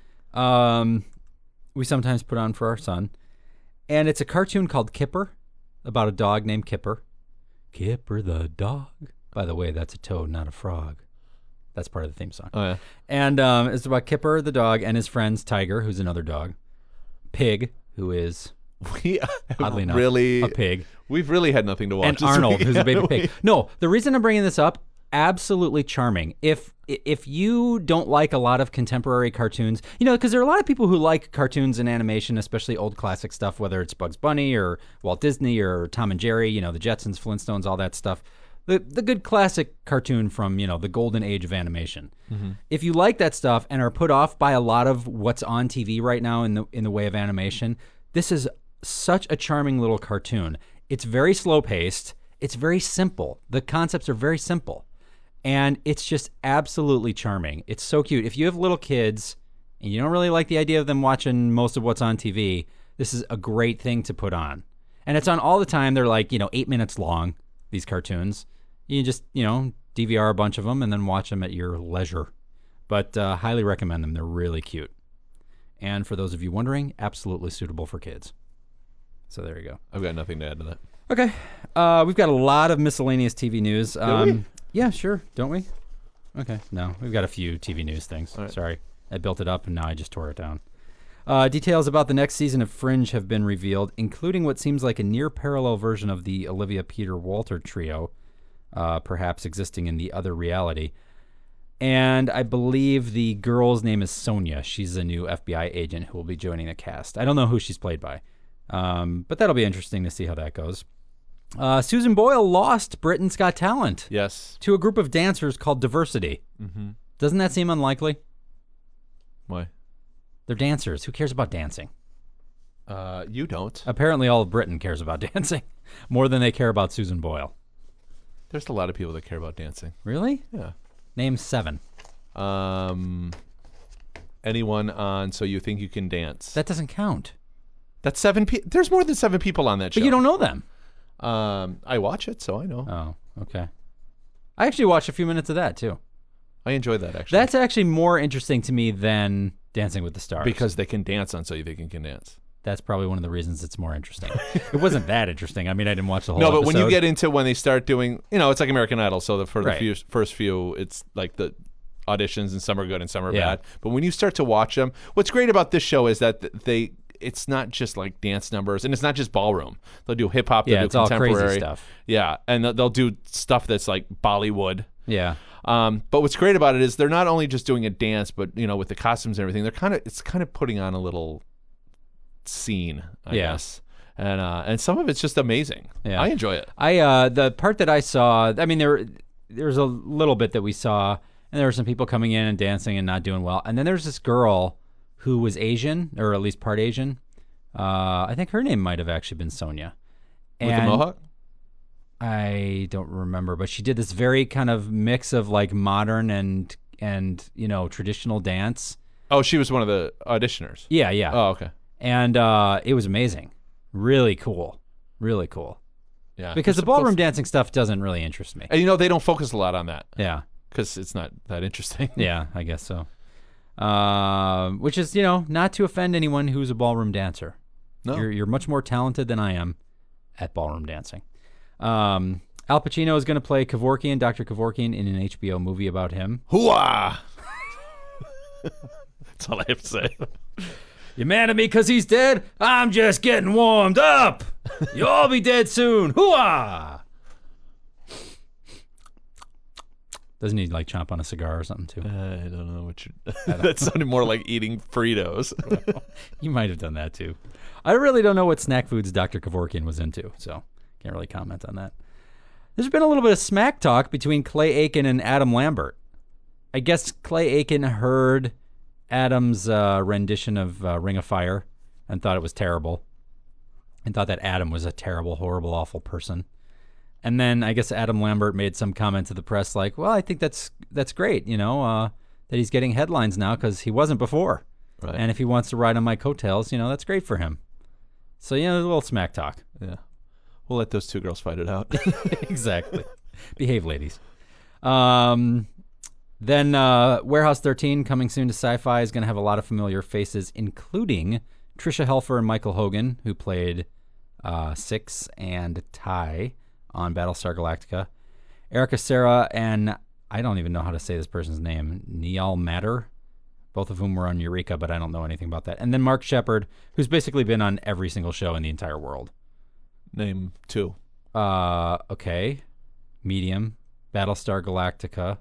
Um, we sometimes put on for our son. And it's a cartoon called Kipper, about a dog named Kipper. Kipper the dog. By the way, that's a toad, not a frog. That's part of the theme song. Oh, yeah. And um, it's about Kipper the dog and his friends Tiger, who's another dog. Pig, who is, We oddly enough, really, a pig. We've really had nothing to watch. And this Arnold, week. who's a baby pig. No, the reason I'm bringing this up, absolutely charming. If if you don't like a lot of contemporary cartoons, you know, because there are a lot of people who like cartoons and animation, especially old classic stuff, whether it's Bugs Bunny or Walt Disney or Tom and Jerry, you know, the Jetsons, Flintstones, all that stuff. The the good classic cartoon from, you know, the golden age of animation. Mm-hmm. If you like that stuff and are put off by a lot of what's on T V right now in the in the way of animation, this is such a charming little cartoon. It's very slow paced. It's very simple. The concepts are very simple. And it's just absolutely charming. It's so cute. If you have little kids and you don't really like the idea of them watching most of what's on T V, this is a great thing to put on. And it's on all the time. They're like, you know, eight minutes long, these cartoons. You just, you know, D V R a bunch of them and then watch them at your leisure. But uh, highly recommend them. They're really cute. And for those of you wondering, absolutely suitable for kids. So there you go. I've got nothing to add to that. Okay. Uh, we've got a lot of miscellaneous T V news. Um, we? Yeah, sure. Don't we? Okay. No, we've got a few T V news things. right. Sorry. I built it up and now I just tore it down. Uh, details about the next season of Fringe have been revealed, including what seems like a near parallel version of the Olivia Peter Walter trio, uh, perhaps existing in the other reality. And I believe the girl's name is Sonia. She's a new F B I agent who will be joining the cast. I don't know who she's played by, um, but that'll be interesting to see how that goes. Uh, Susan Boyle lost Britain's Got Talent Yes. to a group of dancers called Diversity. Mm-hmm. Doesn't that seem unlikely? Why? They're dancers. Who cares about dancing? Uh, you don't. Apparently all of Britain cares about dancing more than they care about Susan Boyle. There's a lot of people that care about dancing. Really? Yeah. Name seven. Um, anyone on So You Think You Can Dance? That doesn't count. That's seven. Pe- There's more than seven people on that show. But you don't know them. Um, I watch it, so I know. Oh, okay. I actually watched a few minutes of that, too. I enjoy that actually. That's actually more interesting to me than Dancing with the Stars. because they can dance on So You Think You Can Dance. that's probably one of the reasons it's more interesting. It wasn't that interesting. I mean, I didn't watch the whole No, but episode. when you get into when they start doing, you know, it's like American Idol. So the, for the Right. few, first few, it's like the auditions, and some are good and some are Yeah. bad. But when you start to watch them, what's great about this show is that they, it's not just like dance numbers, and it's not just ballroom. They'll do hip hop, they'll Yeah, do it's all contemporary crazy stuff. Yeah, and they'll, they'll do stuff that's like Bollywood. Yeah. Um, but what's great about it is they're not only just doing a dance, but you know, with the costumes and everything, they're kind of it's kind of putting on a little scene, I Yeah. guess. And uh, and some of it's just amazing. Yeah. I enjoy it. I uh the part that I saw, I mean there there's a little bit that we saw, and there were some people coming in and dancing and not doing well. And then there's this girl who was Asian, or at least part Asian. Uh I think her name might have actually been Sonia. With the And mohawk? I don't remember, but she did this very kind of mix of like modern and and you know traditional dance. Oh, she was one of the auditioners. Yeah, yeah. Oh, okay. And uh it was amazing. Really cool. Really cool. Yeah. Because the It's- ballroom dancing stuff doesn't really interest me. And you know, they don't focus a lot on that Yeah. because it's not that interesting. Yeah, I guess so. Um, which is, you know, not to offend anyone who's a ballroom dancer. No. You're you're much more talented than I am at ballroom dancing. Um, Al Pacino is going to play Kevorkian, Doctor Kevorkian, in an H B O movie about him. Hooah! That's all I have to say. You mad at me because he's dead? I'm just getting warmed up. You'll all be dead soon. Hooah! Doesn't he like chomp on a cigar or something too? Uh, I don't know what you. That sounded more like eating Fritos. You might have done that too. I really don't know what snack foods Doctor Kevorkian was into, so can't really comment on that. There's been a little bit of smack talk between Clay Aiken and Adam Lambert. I guess Clay Aiken heard Adam's uh, rendition of uh, Ring of Fire and thought it was terrible, and thought that Adam was a terrible, horrible, awful person. And then I guess Adam Lambert made some comment to the press like, well, I think that's that's great, you know, uh, that he's getting headlines now because he wasn't before. Right. And if he wants to ride on my coattails, you know, that's great for him. So, you know, a little smack talk. Yeah. We'll let those two girls fight it out. Exactly. Behave, ladies. Um, then uh, Warehouse thirteen, coming soon to Sci-Fi, is going to have a lot of familiar faces, including Tricia Helfer and Michael Hogan, who played uh, Six and Ty on Battlestar Galactica. Erica Serra and, I don't even know how to say this person's name, Neal Matter, both of whom were on Eureka, but I don't know anything about that. And then Mark Shepard, who's basically been on every single show in the entire world. Name two. Uh, okay. Medium, Battlestar Galactica,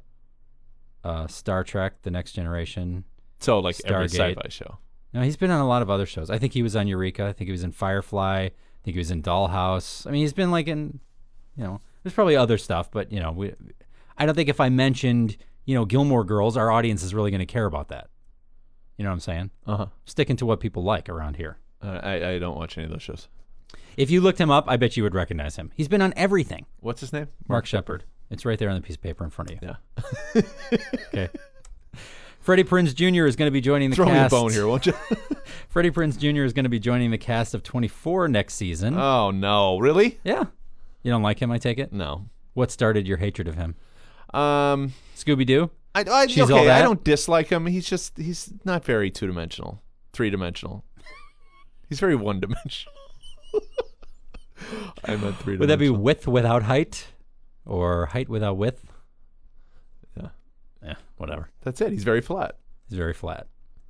uh, Star Trek, The Next Generation. So, like every Stargate. sci-fi show. No, he's been on a lot of other shows. I think he was on Eureka. I think he was in Firefly. I think he was in Dollhouse. I mean, he's been like in, you know, there's probably other stuff, but, you know, we, I don't think if I mentioned, you know, Gilmore Girls, our audience is really going to care about that. You know what I'm saying? Uh-huh. Sticking to what people like around here. Uh, I, I don't watch any of those shows. If you looked him up, I bet you would recognize him. He's been on everything. What's his name? Mark Shepard. It's right there on the piece of paper in front of you. Yeah. Okay. Freddie Prinze Junior is going to be joining the Throw cast. me a bone here, won't you? Freddie Prinze Junior is going to be joining the cast of twenty-four next season. Oh, no. Really? Yeah. You don't like him, I take it? No. What started your hatred of him? Um, Scooby-Doo? I, I, She's okay, all that? I don't dislike him. He's just, he's not very two-dimensional. Three-dimensional. He's very one-dimensional. I meant three-dimensional. Would that be width without height? Or height without width? Yeah. Yeah, whatever. That's it. He's very flat. He's very flat.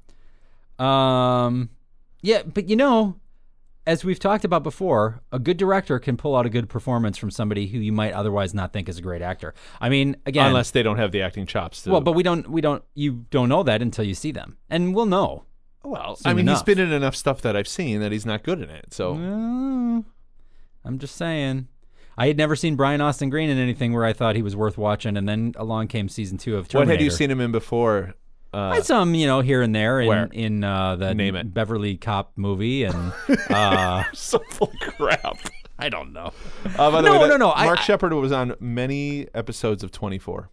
Um, yeah, but you know, as we've talked about before, a good director can pull out a good performance from somebody who you might otherwise not think is a great actor. I mean, again, Unless they don't have the acting chops. To, well, but we don't, we don't, you don't know that until you see them, and we'll know. well, soon I mean, he's enough. been in enough stuff that I've seen that he's not good in it. So Mm, I'm just saying. I had never seen Brian Austin Green in anything where I thought he was worth watching, and then along came season two of Terminator. what had you seen him in before? Uh, I saw him, you know, here and there in Where? in uh, the Name it. Beverly Cop movie, and uh, so full of crap. I don't know. Uh, by the No, way, that- no, no, I- Mark I- Shepard was on many episodes of twenty-four.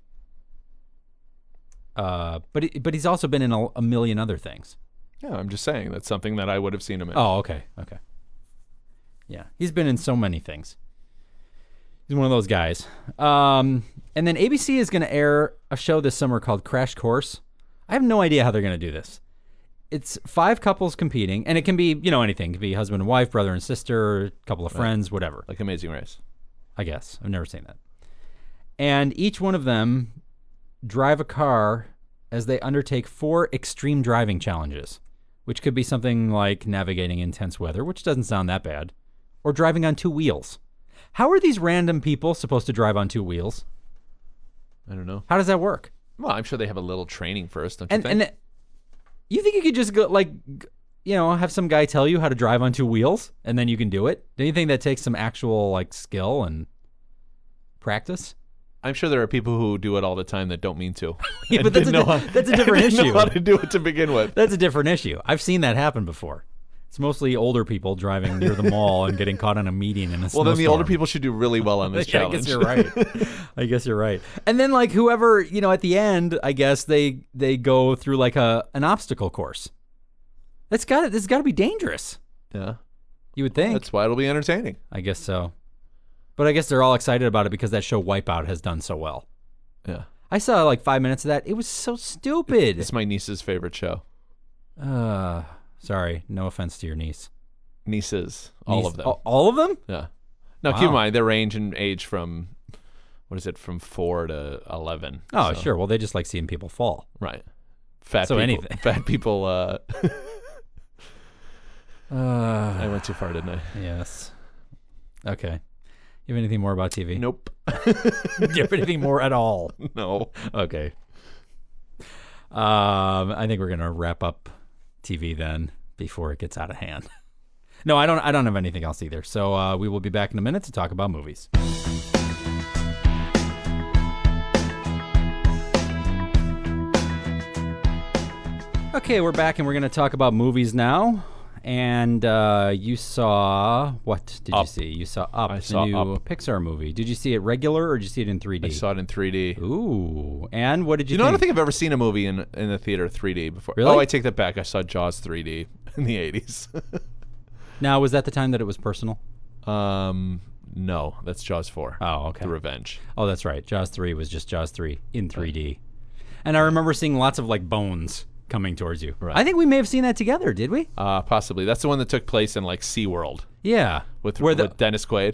Uh, but he- but he's also been in a, a million other things. Yeah, I'm just saying that's something that I would have seen him in. Oh, okay, okay. Yeah, he's been in so many things. He's one of those guys. Um, and then A B C is going to air a show this summer called Crash Course. I have no idea how they're going to do this. it's five couples competing, and it can be, you know, anything. It can be husband and wife, brother and sister, couple of friends, whatever. Like Amazing Race. I guess. I've never seen that. And each one of them drive a car as they undertake four extreme driving challenges, which could be something like navigating intense weather, which doesn't sound that bad, or driving on two wheels. How are these random people supposed to drive on two wheels? I don't know. How does that work? Well, I'm sure they have a little training first, don't you And think? and you think you could just go, like, you know, have some guy tell you how to drive on two wheels, and then you can do it? Do you think that takes some actual, like, skill and practice? I'm sure there are people who do it all the time that don't mean to. Yeah, And but that's a, didn't di- know how- that's a different and didn't issue. know how to do it to begin with. That's a different issue. I've seen that happen before. It's mostly older people driving near the mall and getting caught in a meeting in a Well, then the older snowstorm. people should do really well on this Yeah, I challenge. guess you're right. I guess you're right. And then, like, whoever, you know, at the end, I guess they they go through like a an obstacle course. That's got to this has got to be dangerous. Yeah, You would think. that's why it'll be entertaining. I guess so. But I guess they're all excited about it because that show Wipeout has done so well. Yeah, I saw like five minutes of that. It was so stupid. it's my niece's favorite show. Uh, sorry, no offense to your niece. Nieces, all Niece- of them. All, all of them? Yeah. Now, keep Wow. in mind, they range in age from, what is it, from four to eleven. Oh, So- sure. Well, they just like seeing people fall. Right. Fat So people. anything. Fat people. Uh, Uh, I went too far, didn't I? yes. Okay. You have anything more about T V? Nope. Do you have anything more at all? No. Okay. Um, I think we're gonna wrap up T V then before it gets out of hand. No, I don't. I don't have anything else either. So uh, we will be back in a minute to talk about movies. Okay, we're back and we're gonna talk about movies now. And uh, you saw what did Up. you see? You saw Up, I the saw new Up. Pixar movie. Did you see it regular or did you see it in three D? I saw it in three D. Ooh, and what did you, You know, I think? don't think I've ever seen a movie in in the theater three D before. Really? Oh, I take that back. I saw Jaws three D in the eighties. Now, was that the time that it was personal? um, no, that's Jaws four. Oh, okay. The Revenge. Oh, that's right. Jaws three was just Jaws three in three D. And I remember seeing lots of like bones coming towards you. Right. I think we may have seen that together, did we? Uh, possibly. That's the one that took place in like SeaWorld Yeah. with, Where the- with Dennis Quaid.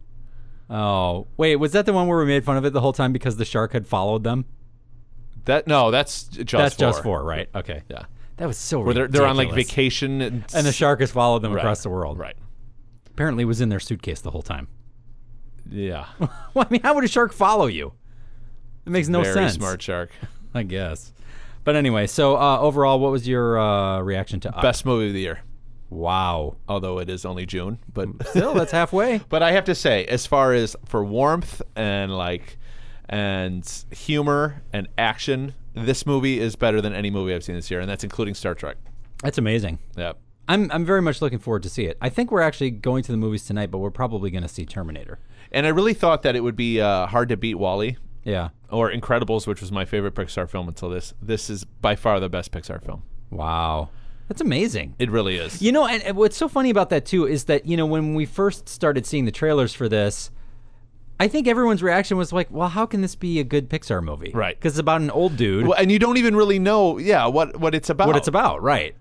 Oh, wait, was that the one where we made fun of it the whole time because the shark had followed them? That no, that's Jaws That's four. Jaws four, right? Okay. Yeah. That was so Where they're they're on like ridiculous. vacation and, And the shark has followed them Right. across the world. Right. Apparently it was in their suitcase the whole time. Yeah. Well, I mean, how would a shark follow you? It makes no Very sense. smart shark. I guess. But anyway, so uh, overall, what was your uh, reaction to Up? Best movie of the year. Wow. Although it is only June, but Still, that's halfway. but I have to say, as far as for warmth and like and humor and action, this movie is better than any movie I've seen this year, and that's including Star Trek. That's amazing. Yeah. I'm I'm very much looking forward to see it. I think we're actually going to the movies tonight, but we're probably going to see Terminator. And I really thought that it would be uh, hard to beat Wall-E Yeah. or Incredibles, which was my favorite Pixar film until this. This is by far the best Pixar film. Wow. That's amazing. It really is. You know, and, and what's so funny about that too is that, you know, when we first started seeing the trailers for this, I think everyone's reaction was like, well, how can this be a good Pixar movie? Right. Because it's about an old dude. Well, and you don't even really know, yeah, what, what it's about. What it's about, right.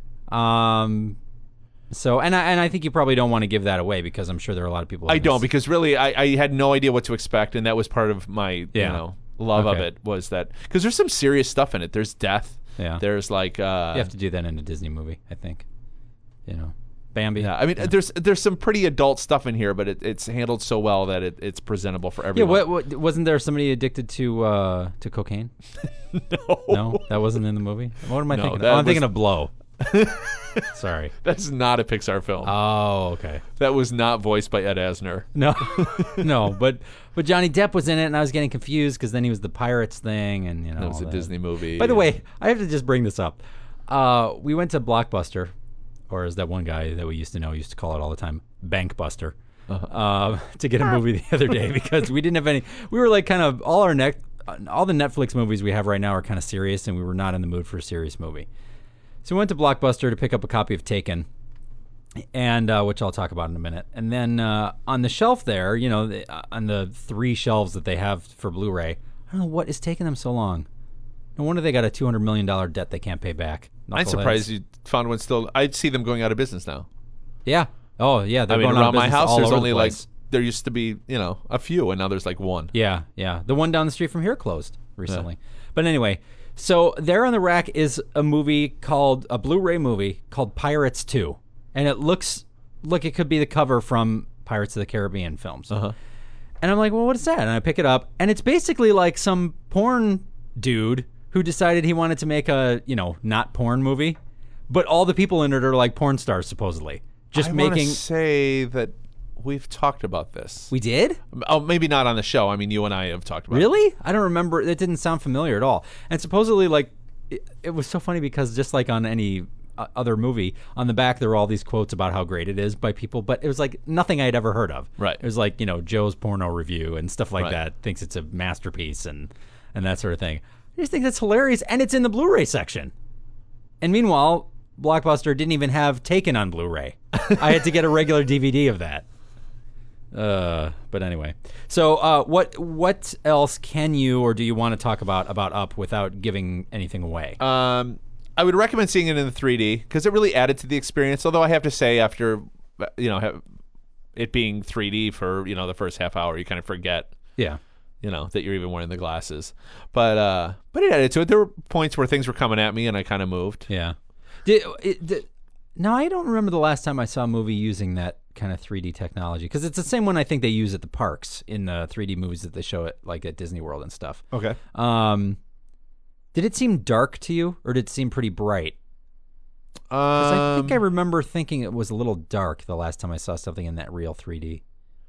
Um so and I and I think you probably don't want to give that away because I'm sure there are a lot of people who I have don't this- because really I, I had no idea what to expect, and that was part of my Yeah. you know love of Okay. it was that because there's some serious stuff in it. There's death. Yeah. There's like uh, You have to do that in a Disney movie, I think. You know. Bambi. yeah. I mean, there's there's some pretty adult stuff in here, but it, it's handled so well that it, it's presentable for Yeah, everyone. what, what wasn't there somebody addicted to uh, to cocaine? no, No, that wasn't in the movie. What am I No, thinking? Of? that Oh, I'm thinking was- of Blow. Sorry. that's not a Pixar film. Oh, okay. that was not voiced by Ed Asner. No, no, but but Johnny Depp was in it, and I was getting confused because then he was the Pirates thing, and you know That was all a that. Disney movie. By the way, I have to just bring this up. Uh, we went to Blockbuster, or as that one guy that we used to know used to call it all the time, Bankbuster, uh, to get a movie the other day because we didn't have any. We were like kind of all our net, all the Netflix movies we have right now are kind of serious, and we were not in the mood for a serious movie. So we went to Blockbuster to pick up a copy of Taken, and uh, which I'll talk about in a minute. And then uh, on the shelf there, you know, the, uh, on the three shelves that they have for Blu-ray, I don't know what is taking them so long. No wonder they got a two hundred million dollars debt they can't pay back. I'm Knuckleheads. surprised you found one still. I'd see them going out of business now. Yeah. Oh, yeah. They're I mean, going out around of my business house, all there's over the only like place. there used to be, you know, a few, and now there's like one. Yeah, yeah. The one down the street from here closed recently. But anyway, so there on the rack is a movie called, a Blu-ray movie called Pirates two. And it looks like it could be the cover from Pirates of the Caribbean films. Uh-huh. And I'm like, well, what is that? And I pick it up, and it's basically like some porn dude who decided he wanted to make a, you know, not porn movie. But all the people in it are like porn stars, supposedly. Just I making... want to say that we've talked about this. We did? Oh, maybe not on the show. I mean, you and I have talked about it. Really? I don't remember. It didn't sound familiar at all. And supposedly, like, it, it was so funny because just like on any uh, other movie, on the back there were all these quotes about how great it is by people, but it was like nothing I had ever heard of. Right. It was like, you know, Joe's Porno Review and stuff like Right. that. Thinks it's a masterpiece and and that sort of thing. I just think that's hilarious, and it's in the Blu-ray section. And meanwhile, Blockbuster didn't even have Taken on Blu-ray. I had to get a regular D V D of that. Uh, but anyway, so uh, what what else can you or do you want to talk about about Up without giving anything away? Um, I would recommend seeing it in the three D because it really added to the experience. Although I have to say, after you know have it being three D for you know the first half hour, you kind of forget yeah, you know that you're even wearing the glasses. But uh, but it added to it. There were points where things were coming at me, and I kind of moved. yeah. Did, it, did, no, I don't remember the last time I saw a movie using that kind of three D technology because it's the same one I think they use at the parks in the three D movies that they show it like at Disney World and stuff. Okay. Um, did it seem dark to you or did it seem pretty bright? Um, 'Cause I think I remember thinking it was a little dark the last time I saw something in that real three D.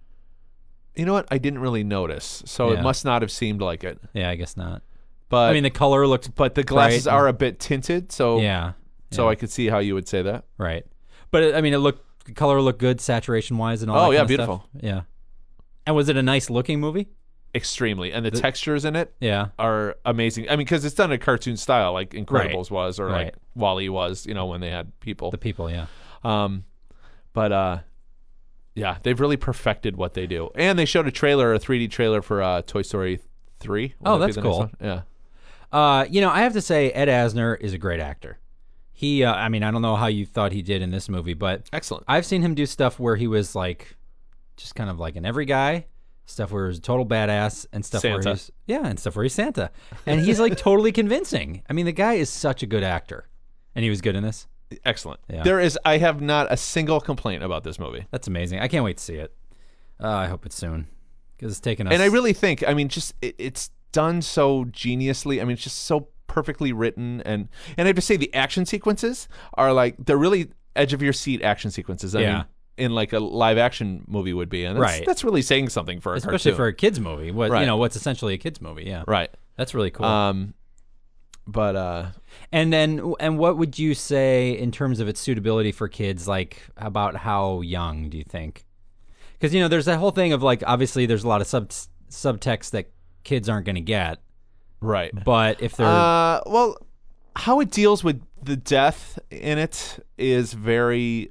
you know what? I didn't really notice, so Yeah. it must not have seemed like it. Yeah, I guess not. But I mean, the color looked but the glasses bright. are a bit tinted, so yeah, so yeah. I could see how you would say that. Right. But it, I mean, it looked the color looked good, saturation wise, and all. Oh, that yeah, kind of beautiful. Stuff. Yeah. And was it a nice looking movie? Extremely, and the, textures in it Yeah. are amazing. I mean, because it's done in a cartoon style, like Incredibles was, or Right. like Wall-E was. You know, when they had people. The people, yeah. Um, but uh, yeah, they've really perfected what they do, and they showed a trailer, a three D trailer for uh, Toy Story three. Will Oh, that be that's the next cool. one? Yeah. Uh, you know, I have to say, Ed Asner is a great actor. He, uh, I mean, I don't know how you thought he did in this movie, but Excellent. I've seen him do stuff where he was like, just kind of like an every guy, stuff where he's a total badass, and stuff Santa. where he's yeah, and stuff where he's Santa, and he's like totally convincing. I mean, the guy is such a good actor, and he was good in this. Excellent. Yeah. There is. I have not a single complaint about this movie. That's amazing. I can't wait to see it. Uh, I hope it's soon because it's taken us. And I really think, I mean, just it, it's done so geniusly. I mean, it's just so perfectly written, and and I have to say, the action sequences are like they're really edge of your seat action sequences. I Yeah. mean, in like a live action movie would be, and that's, Right. that's really saying something for a especially cartoon. for a kids movie. What Right. you know, what's essentially a kids movie. Yeah, right. that's really cool. Um, but uh, And then, and what would you say in terms of its suitability for kids? Like, about how young do you think? Because you know, there's that whole thing of like, obviously, there's a lot of sub subtext that kids aren't going to get. right. But if they're Uh, well, how it deals with the death in it is very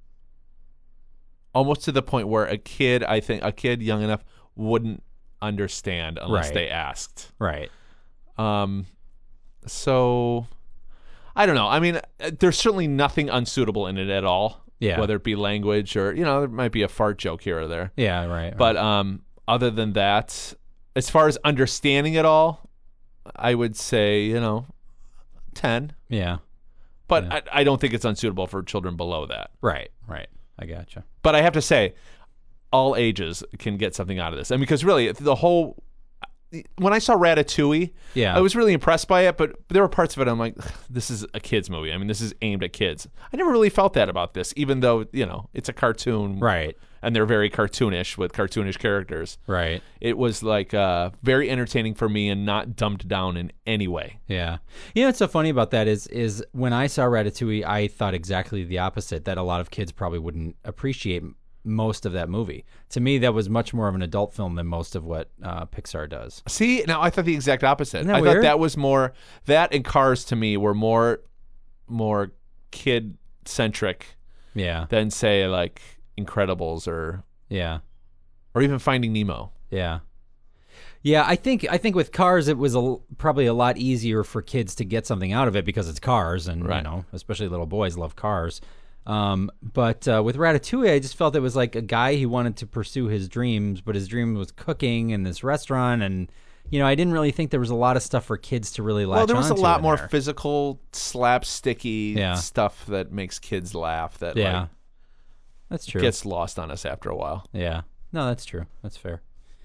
almost to the point where a kid, I think, a kid young enough wouldn't understand unless Right. they asked. right, Um, so I don't know. I mean, uh, there's certainly nothing unsuitable in it at all. Yeah. Whether it be language or you know, there might be a fart joke here or there. yeah, right, right. But um, other than that, as far as understanding it all, I would say you know, ten. yeah, But Yeah. I, I don't think it's unsuitable for children below that. right, right. I gotcha. But I have to say, all ages can get something out of this. I mean, because really, the whole when I saw Ratatouille, Yeah, I was really impressed by it. But there were parts of it I'm like, this is a kids movie. I mean, this is aimed at kids. I never really felt that about this, even though you know it's a cartoon, right, and they're very cartoonish with cartoonish characters. right. It was like uh, very entertaining for me and not dumbed down in any way. Yeah. You know what's so funny about that is is when I saw Ratatouille, I thought exactly the opposite, that a lot of kids probably wouldn't appreciate m- most of that movie. To me, that was much more of an adult film than most of what uh, Pixar does. See, now I thought the exact opposite. Isn't that I weird? thought that was more that and Cars to me were more more kid centric Yeah. than say like Incredibles or Yeah. or even Finding Nemo. Yeah. Yeah, I think I think with Cars it was a, probably a lot easier for kids to get something out of it because it's cars, and Right. you know, especially little boys love cars. Um, but uh, with Ratatouille, I just felt it was like a guy who wanted to pursue his dreams, but his dream was cooking in this restaurant, and you know, I didn't really think there was a lot of stuff for kids to really latch Well, there was a onto lot in more there. physical, slapsticky Yeah. stuff that makes kids laugh. That Yeah, like, that's true. gets lost on us after a while. Yeah, no, that's true. That's fair.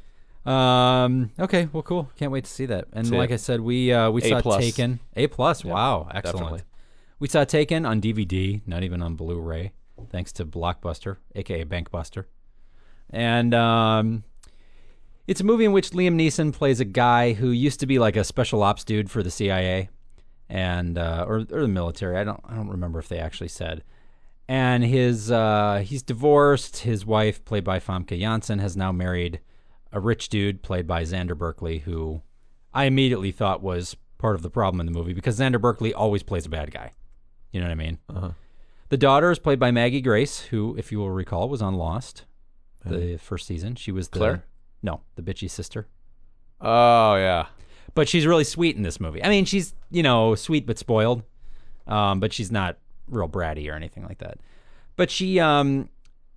Um. Okay. Well, cool. Can't wait to see that. And See like it. I said, we uh, we A saw plus. Taken. A plus. Wow. Excellent. definitely. We saw Taken on D V D, not even on Blu-ray, thanks to Blockbuster, aka Bankbuster. And um, it's a movie in which Liam Neeson plays a guy who used to be like a special ops dude for the C I A, and uh, or or the military. I don't I don't remember if they actually said. And his uh, he's divorced. His wife, played by Famke Janssen, has now married a rich dude played by Xander Berkeley, who I immediately thought was part of the problem in the movie because Xander Berkeley always plays a bad guy. You know what I mean? Uh-huh. The daughter is played by Maggie Grace, who, if you will recall, was on Lost, the first season. She was the Claire? no, the bitchy sister. Oh yeah. But she's really sweet in this movie. I mean, she's, you know, sweet but spoiled. Um, but she's not real bratty or anything like that. But she um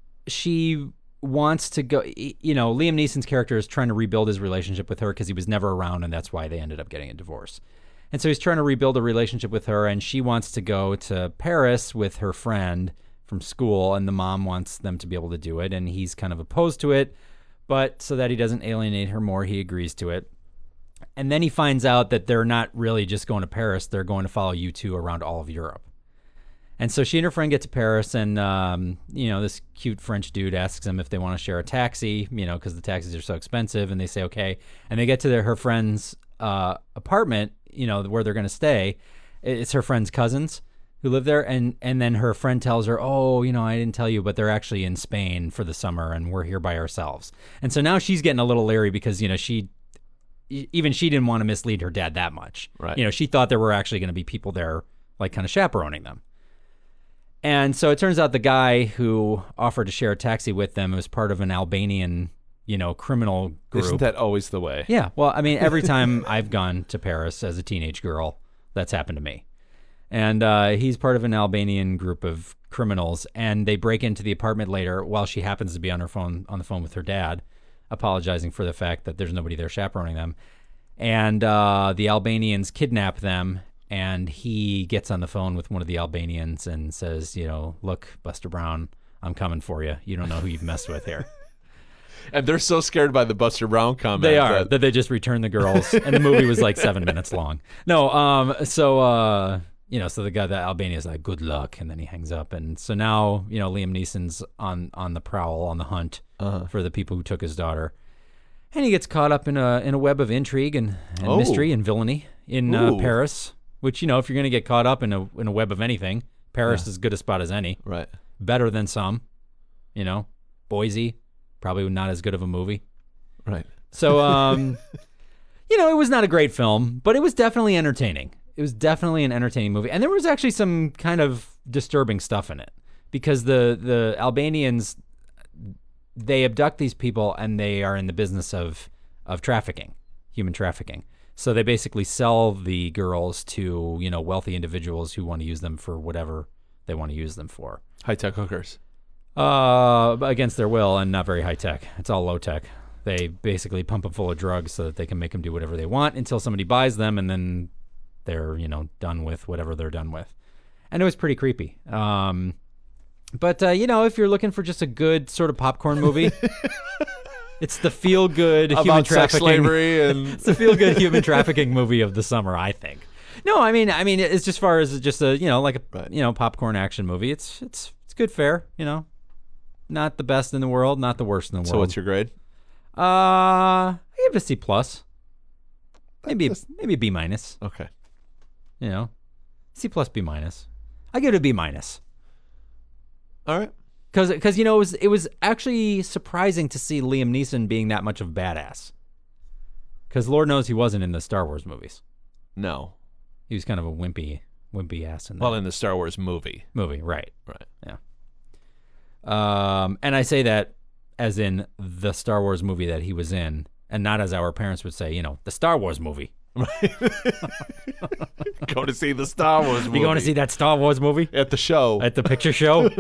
she wants to go, you know, Liam Neeson's character is trying to rebuild his relationship with her because he was never around, and that's why they ended up getting a divorce. And so he's trying to rebuild a relationship with her, and she wants to go to Paris with her friend from school, and the mom wants them to be able to do it, and he's kind of opposed to it, but so that he doesn't alienate her more, he agrees to it. And then he finds out that they're not really just going to Paris, they're going to follow U two around all of Europe. And so she and her friend get to Paris, and, um, you know, this cute French dude asks them if they want to share a taxi, you know, because the taxis are so expensive, and they say, okay. And they get to their, her friend's uh, apartment, you know, where they're going to stay. It's her friend's cousins who live there, and, and then her friend tells her, oh, you know, I didn't tell you, but they're actually in Spain for the summer, and we're here by ourselves. And so now she's getting a little leery because, you know, she, even she didn't want to mislead her dad that much. Right. You know, she thought there were actually going to be people there, like, kind of chaperoning them. And so it turns out the guy who offered to share a taxi with them was part of an Albanian, you know, criminal group. Isn't that always the way? Yeah. Well, I mean, every time I've gone to Paris as a teenage girl, that's happened to me. And uh, he's part of an Albanian group of criminals, and they break into the apartment later while she happens to be on her phone on the phone with her dad, apologizing for the fact that there's nobody there chaperoning them. And uh, the Albanians kidnap them. And he gets on the phone with one of the Albanians and says, you know, look, Buster Brown, I'm coming for you. You don't know who you've messed with here. And they're so scared by the Buster Brown comment. They are, that- that they just return the girls. And the movie was like seven minutes long. No, um, so, uh, you know, so the guy, the Albanian's like, good luck. And then he hangs up. And so now, you know, Liam Neeson's on, on the prowl, on the hunt Uh-huh. for the people who took his daughter. And he gets caught up in a in a web of intrigue and, and Oh. mystery and villainy in uh, Ooh. Paris. Which, you know, if you're going to get caught up in a in a web of anything, Paris is as good a spot as any. Right. Better than some, you know. Boise, probably not as good of a movie. Right. So, um, you know, it was not a great film, but it was definitely entertaining. It was definitely an entertaining movie. And there was actually some kind of disturbing stuff in it. Because the, the Albanians, they abduct these people and they are in the business of, of trafficking, human trafficking. So they basically sell the girls to, you know, wealthy individuals who want to use them for whatever they want to use them for. High-tech hookers. Uh, against their will and not very high tech. It's all low tech. They basically pump them full of drugs so that they can make them do whatever they want until somebody buys them, and then they're, you know, done with whatever they're done with. And it was pretty creepy. Um, but, uh, you know, if you're looking for just a good sort of popcorn movie... It's the feel-good human About sex trafficking. slavery and It's the feel-good human trafficking movie of the summer, I think. No, I mean, I mean, it's just far as just a, you know, like a, Right. you know, popcorn action movie. It's it's it's good fare, you know. Not the best in the world, not the worst in the world. So what's your grade? Uh, I give it a C plus. Maybe a, maybe a B minus. Okay. You know, C plus, B minus. I give it a B minus. All right. Because, because you know, it was it was actually surprising to see Liam Neeson being that much of a badass. Because Lord knows he wasn't in the Star Wars movies. No. He was kind of a wimpy, wimpy ass in that Well, in the Star Wars movie. movie, right? Right. Yeah. Um, and I say that as in the Star Wars movie that he was in, And not as our parents would say, you know, the Star Wars movie. Go to see the Star Wars movie. You going to see that Star Wars movie? At the show. At the picture show?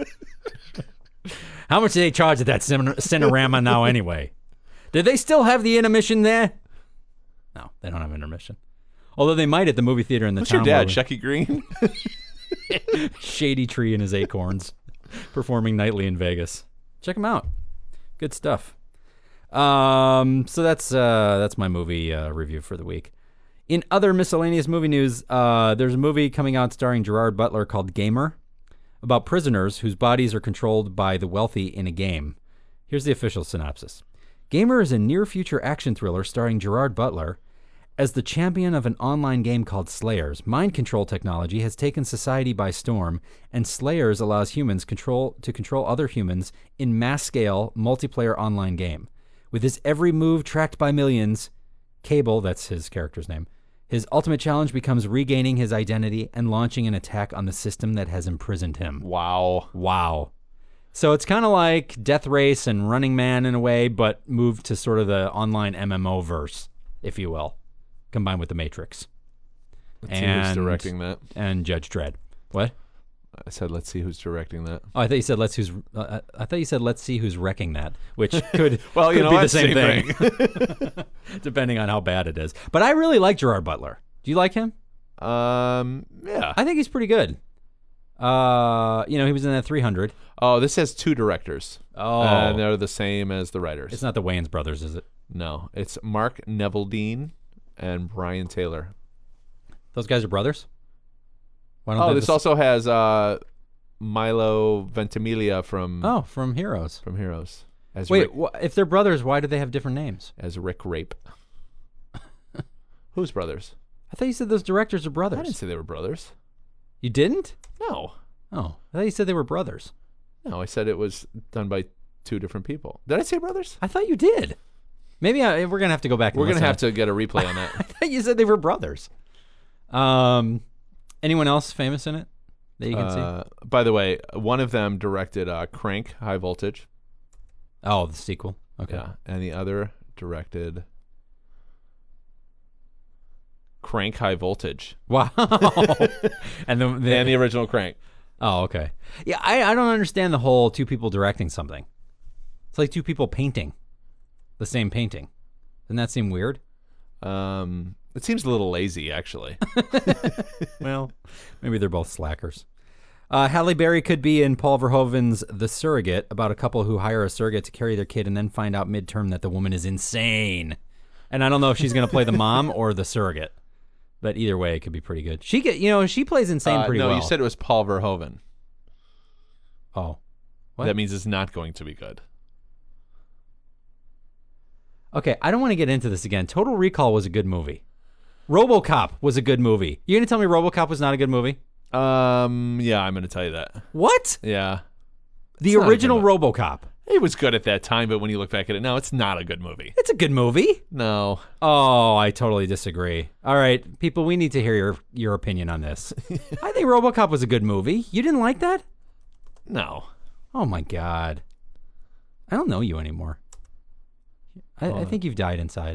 How much do they charge at that cin- Cinerama now anyway? Do they still have the intermission there? No, they don't have intermission. Although they might at the movie theater in the What's town. your dad, where Shecky Green? we- Shady Tree and his Acorns performing nightly in Vegas. Check them out. Good stuff. Um, so that's uh, that's my movie uh, review for the week. In other miscellaneous movie news, uh, there's a movie coming out starring Gerard Butler called Gamer, about prisoners whose bodies are controlled by the wealthy in a game. Here's the official synopsis. Gamer is a near-future action thriller starring Gerard Butler. As the champion of an online game called Slayers, mind control technology has taken society by storm, and Slayers allows humans control to control other humans in mass-scale multiplayer online game. With his every move tracked by millions, Cable, that's his character's name, his ultimate challenge becomes regaining his identity and launching an attack on the system that has imprisoned him. Wow. Wow. So it's kind of like Death Race and Running Man in a way, but moved to sort of the online M M O verse, if you will, combined with The Matrix. Let's see who's directing that. And Judge Dredd. What? I said, let's see who's directing that. Oh, I thought you said let's who's. Uh, I thought you said let's see who's wrecking that, which could well, you could know, be the what? same, Same thing, depending on how bad it is. But I really like Gerard Butler. Do you like him? Um, yeah. I think he's pretty good. Uh, you know, he was in that three hundred. Oh, this has two directors. Oh, and they're the same as the writers. It's not the Wayans brothers, is it? No, it's Mark Neville-Dean and Brian Taylor. Those guys are brothers? Why don't Oh, they this just- also has uh, Milo Ventimiglia from Oh, from Heroes. from Heroes. As Wait, Rick, wh- if they're brothers, why do they have different names? as Rick Rape. Who's brothers? I thought you said those directors are I brothers. didn't say they were brothers. You didn't? No, Oh, I thought you said they were brothers. no, I said it was done by two different people. Did I say brothers? I thought you did. Maybe I, we're gonna have to go back. And We're gonna listen. have to get a replay on I that. thought you said they were brothers. Um, anyone else famous in it that you can Uh, by the way, one of them directed uh, Crank: High Voltage. see? Oh, the sequel. Okay. Yeah, and the other directed Crank: High Voltage. Wow. and the, the, And the original Crank. oh, okay. Yeah, I, I don't understand the whole two people directing something. It's like two people painting the same painting. Doesn't that seem weird? Um, it seems a little lazy, actually. Well, maybe they're both slackers. Uh, Halle Berry could be in Paul Verhoeven's The Surrogate, about a couple who hire a surrogate to carry their kid and then find out midterm that the woman is insane. And I don't know if she's going to play the mom or the surrogate, but either way, it could be pretty good. She get, you know, she plays insane Uh, pretty no, well. you said it was Paul Verhoeven. Oh, what? That means it's not going to be good. Okay, I don't want to get into this again. Total Recall was a good movie. RoboCop was a good movie. You going to tell me RoboCop was not a good movie? Um, yeah, I'm going to tell you that. What? Yeah, The It's not a original good RoboCop. it was good at that time, but when you look back at it now, it's not a good movie. It's a good movie. No, Oh, I totally disagree. All right, people, we need to hear your your opinion on this. I think RoboCop was a good movie. You didn't like that? no. Oh my god. I don't know you anymore. I, I think you've died inside.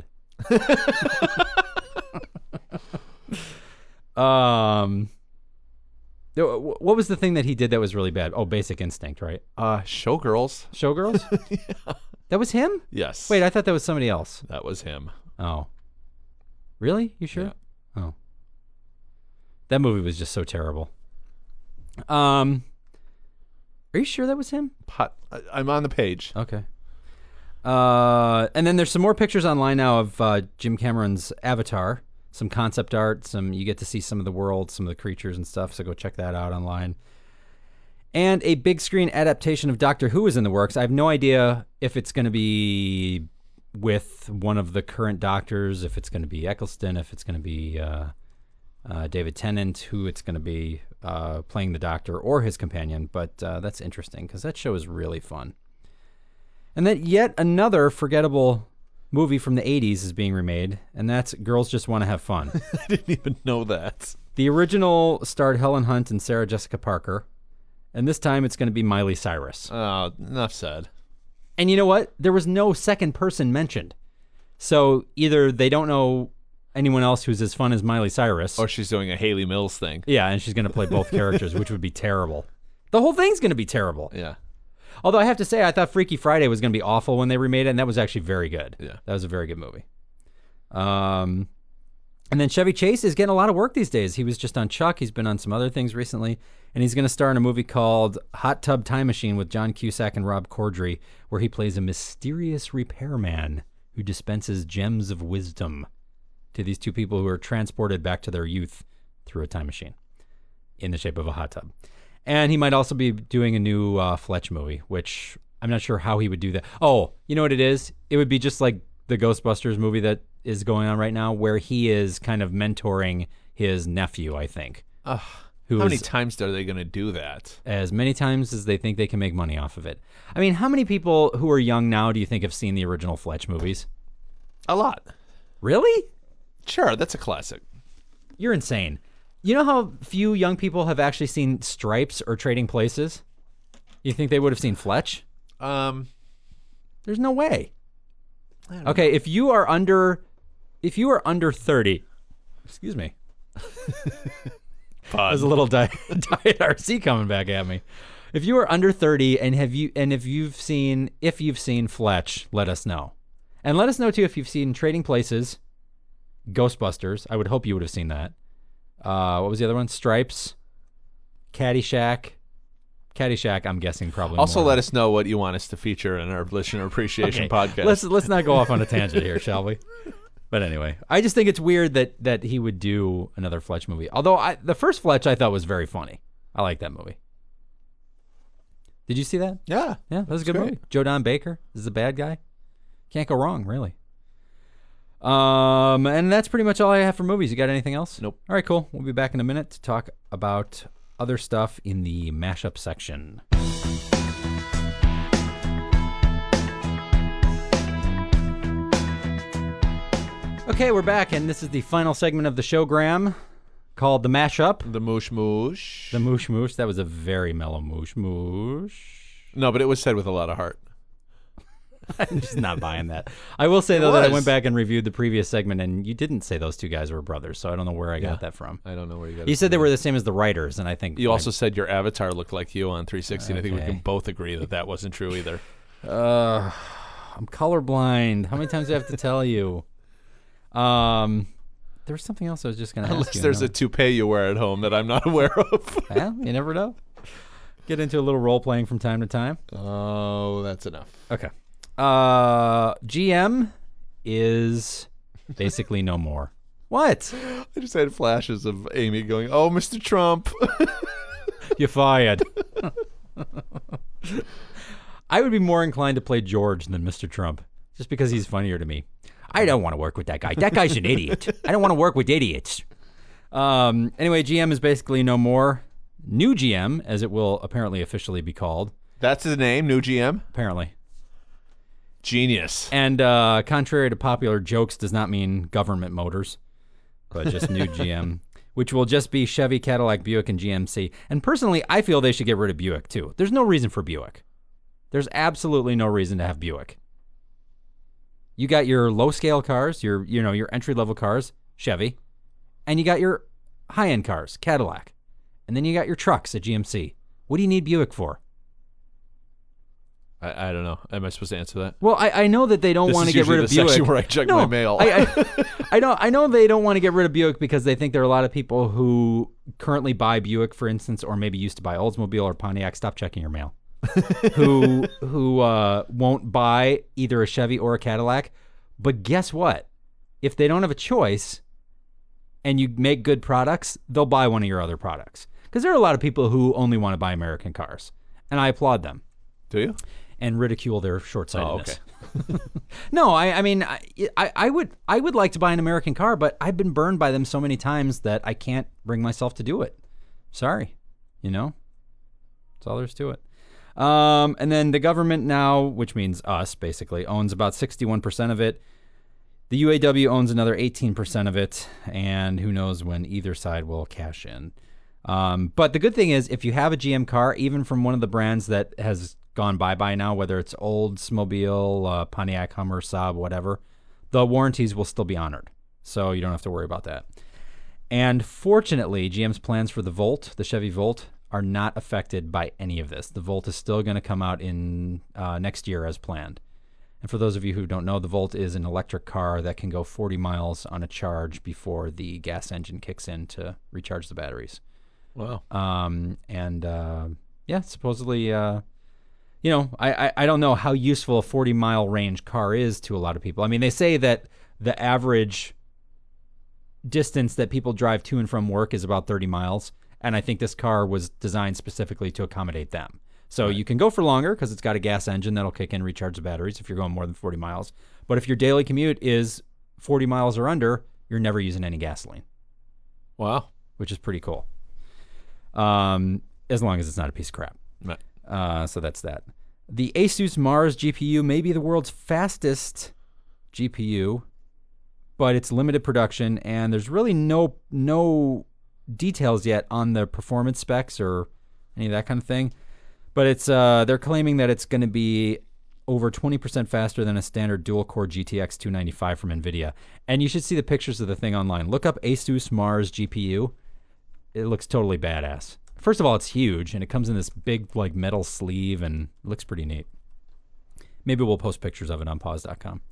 um what was the thing that he did that was really bad? Oh, Basic Instinct, right? Uh, Showgirls. Showgirls? Yeah. That was him? Yes. Wait, I thought that was somebody else. that was him. Oh. Really? You sure? Yeah. Oh. That movie was just so terrible. Um Are you sure that was him? Pot. I- I'm on the page. Okay. Uh and then there's some more pictures online now of uh, Jim Cameron's Avatar. Some concept art, some you get to see some of the world, some of the creatures and stuff, so go check that out online. And a big screen adaptation of Doctor Who is in the works. I have no idea if it's going to be with one of the current doctors, if it's going to be Eccleston, if it's going to be uh, uh, David Tennant, who it's going to be uh, playing the Doctor or his companion. But uh, that's interesting because that show is really fun. And then yet another forgettable movie from the eighties is being remade, and that's Girls Just Want to Have Fun. I didn't even know that. The original starred Helen Hunt and Sarah Jessica Parker, and this time it's going to be Miley Cyrus. Oh, enough said. And you know what? There was no second person mentioned. So either they don't know anyone else who's as fun as Miley Cyrus. Or she's doing a Haley Mills thing. Yeah, and she's going to play both characters, which would be terrible. The whole thing's going to be terrible. Yeah. Although I have to say, I thought Freaky Friday was going to be awful when they remade it, and that was actually very good. Yeah. That was a very good movie. Um, and then Chevy Chase is getting a lot of work these days. He was just on Chuck. He's been on some other things recently. And he's going to star in a movie called Hot Tub Time Machine with John Cusack and Rob Corddry, where he plays a mysterious repairman who dispenses gems of wisdom to these two people who are transported back to their youth through a time machine in the shape of a hot tub. And he might also be doing a new uh, Fletch movie, which I'm not sure how he would do that. Oh, you know what it is? It would be just like the Ghostbusters movie that is going on right now, where he is kind of mentoring his nephew, I think. Ugh. Who How many is- times are they going to do that? As many times as they think they can make money off of it. I mean, how many people who are young now do you think have seen the original Fletch movies? A lot. Really? Sure, that's a classic. You're insane. You know how few young people have actually seen Stripes or Trading Places? You think they would have seen Fletch? Um, There's no way. I don't Okay, if you are under if you are under thirty, excuse me. There's a little di- Diet R C coming back at me. If you are under thirty and have you and if you've seen if you've seen Fletch, let us know. And let us know too if you've seen Trading Places, Ghostbusters. I would hope you would have seen that. Uh, what was the other one? Stripes, Caddyshack. Caddyshack, I'm guessing probably. Also, more. let us know what you want us to feature in our listener appreciation Okay, podcast. Let's let's not go off on a tangent here, shall we? But anyway, I just think it's weird that that he would do another Fletch movie. Although I, the first Fletch I thought was very funny. I like that movie. Did you see that? Yeah. Yeah, that was a good great. movie. Joe Don Baker is the bad guy. Can't go wrong, really. Um, and that's pretty much all I have for movies. You got anything else? Nope. All right, cool. We'll be back in a minute to talk about other stuff in the mashup section. Okay, we're back, and this is the final segment of the show, Graham, called The Mashup. The moosh moosh. The moosh moosh. That was a very mellow moosh moosh. No, but it was said with a lot of heart. I'm just not buying that. I will say, though, that I was. went back and reviewed the previous segment, and you didn't say those two guys were brothers, so I don't know where I Yeah. got that from. I don't know where you got it. You said they from. were the same as the writers, and I think... You also said your avatar looked like you on three sixty, and I think we Okay. can both agree that that wasn't true either. Uh, I'm colorblind. How many times do I have to tell you? Um, there was something else I was just going to ask Unless you. there's No. a toupee you wear at home that I'm not aware of. Well, you never know. Get into a little role-playing from time to time. Oh, that's enough. Okay. Uh, G M is basically no more. What? I just had flashes of Amy going, "Oh, Mister Trump." You fired. I would be more inclined to play George than Mister Trump, just because he's funnier to me. I don't want to work with that guy. That guy's an idiot. I don't want to work with idiots. Um, anyway, G M is basically no more. New G M, as it will apparently officially be called. That's his name, new G M. Apparently. Genius. And uh, contrary to popular jokes, does not mean government motors, but just new G M, which will just be Chevy, Cadillac, Buick, and G M C. And personally, I feel they should get rid of Buick, too. There's no reason for Buick. There's absolutely no reason to have Buick. You got your low-scale cars, your you know your entry-level cars, Chevy, and you got your high-end cars, Cadillac, and then you got your trucks at G M C. What do you need Buick for? I, I don't know. Am I supposed to answer that? Well, I, I know that they don't This want to is get usually rid of the Buick. section where I check no, my mail. I, I, I know I know they don't want to get rid of Buick because they think there are a lot of people who currently buy Buick, for instance, or maybe used to buy Oldsmobile or Pontiac. Stop checking your mail. who who uh, won't buy either a Chevy or a Cadillac. But guess what? If they don't have a choice and you make good products, they'll buy one of your other products. Because there are a lot of people who only want to buy American cars. And I applaud them. Do you? And ridicule their short-sightedness. Oh, okay. No, I, I mean, I, I, I would I would like to buy an American car, but I've been burned by them so many times that I can't bring myself to do it. Sorry, you know? That's all there is to it. Um, and then the government now, which means us, basically, owns about sixty-one percent of it. The U A W owns another eighteen percent of it, and who knows when either side will cash in. Um, but the good thing is, if you have a G M car, even from one of the brands that has gone bye-bye now, whether it's Oldsmobile, uh, Pontiac, Hummer, Saab, whatever, the warranties will still be honored, so you don't have to worry about that. And fortunately, G M's plans for the Volt, the Chevy Volt, are not affected by any of this. The Volt is still going to come out in uh, next year as planned. And for those of you who don't know, the Volt is an electric car that can go forty miles on a charge before the gas engine kicks in to recharge the batteries. Wow. Um, and uh, yeah, supposedly, uh, you know, I, I, I don't know how useful a forty mile range car is to a lot of people. I mean, they say that the average distance that people drive to and from work is about thirty miles. And I think this car was designed specifically to accommodate them. So right. You can go for longer because it's got a gas engine that'll kick in, recharge the batteries if you're going more than forty miles. But if your daily commute is forty miles or under, you're never using any gasoline. Wow. Which is pretty cool. Um, as long as it's not a piece of crap. Right. Uh, so that's that. The Asus Mars G P U may be the world's fastest G P U, but it's limited production, and there's really no no details yet on the performance specs or any of that kind of thing. But it's uh, they're claiming that it's going to be over twenty percent faster than a standard dual-core G T X two ninety-five from NVIDIA. And you should see the pictures of the thing online. Look up Asus Mars G P U. It looks totally badass. First of all, it's huge, and it comes in this big like metal sleeve, and it looks pretty neat. Maybe we'll post pictures of it on pause dot com.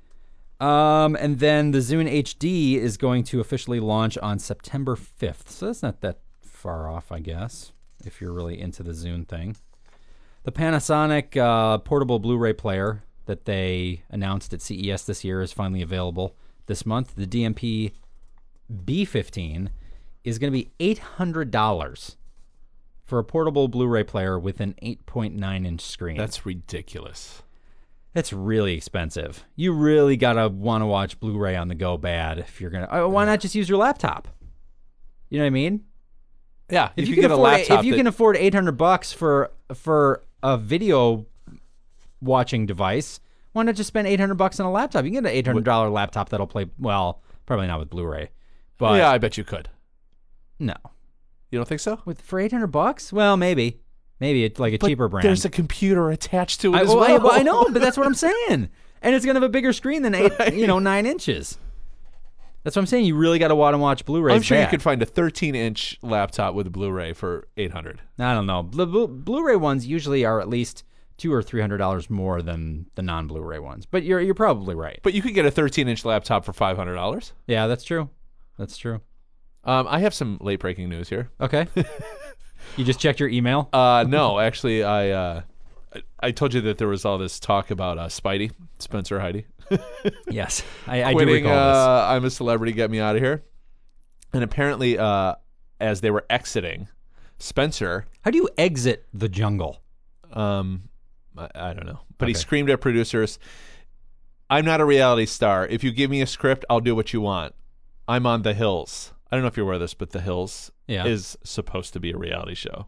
Um, and then the Zune H D is going to officially launch on September fifth. So that's not that far off, I guess, if you're really into the Zune thing. The Panasonic uh, portable Blu-ray player that they announced at C E S this year is finally available this month. The D M P B fifteen is going to be eight hundred dollars for a portable Blu-ray player with an eight point nine inch screen. That's ridiculous. That's really expensive. You really gotta want to watch Blu-ray on the go bad if you're gonna. Oh, why not just use your laptop? You know what I mean? Yeah. If, if you, you, can get a afford, laptop, if you that, can afford eight hundred bucks for for a video watching device, why not just spend eight hundred bucks on a laptop? You can get an eight hundred dollar laptop that'll play well. Probably not with Blu-ray, but yeah, I bet you could. No, you don't think so? With for eight hundred bucks? Well, maybe. Maybe it's like a but cheaper brand. There's a computer attached to it I, as well. well. I, well, I know, but that's what I'm saying. And it's gonna have a bigger screen than eight, Right. you know, nine inches. That's what I'm saying. You really got to want to watch Blu-rays. I'm sure bad. you could find a thirteen inch laptop with a Blu-ray for eight hundred. I don't know. Blu- Blu- Blu-ray ones usually are at least two or three hundred dollars more than the non-Blu-ray ones. But you're you're probably right. But you could get a thirteen inch laptop for five hundred dollars. Yeah, that's true. That's true. Um, I have some late breaking news here. Okay. You just checked your email? Uh, no, actually, I, uh, I I told you that there was all this talk about uh, Spidey, Spencer Heidi. Yes, I, I do Quitting, recall uh, I'm a celebrity, get me out of here. And apparently, uh, as they were exiting, Spencer, this. How do you exit the jungle? um, I, I don't know, but he Okay. screamed at producers, "I'm not a reality star. If you give me a script, I'll do what you want. I'm on The Hills." I don't know if you're aware of this, but The Hills Yeah. is supposed to be a reality show.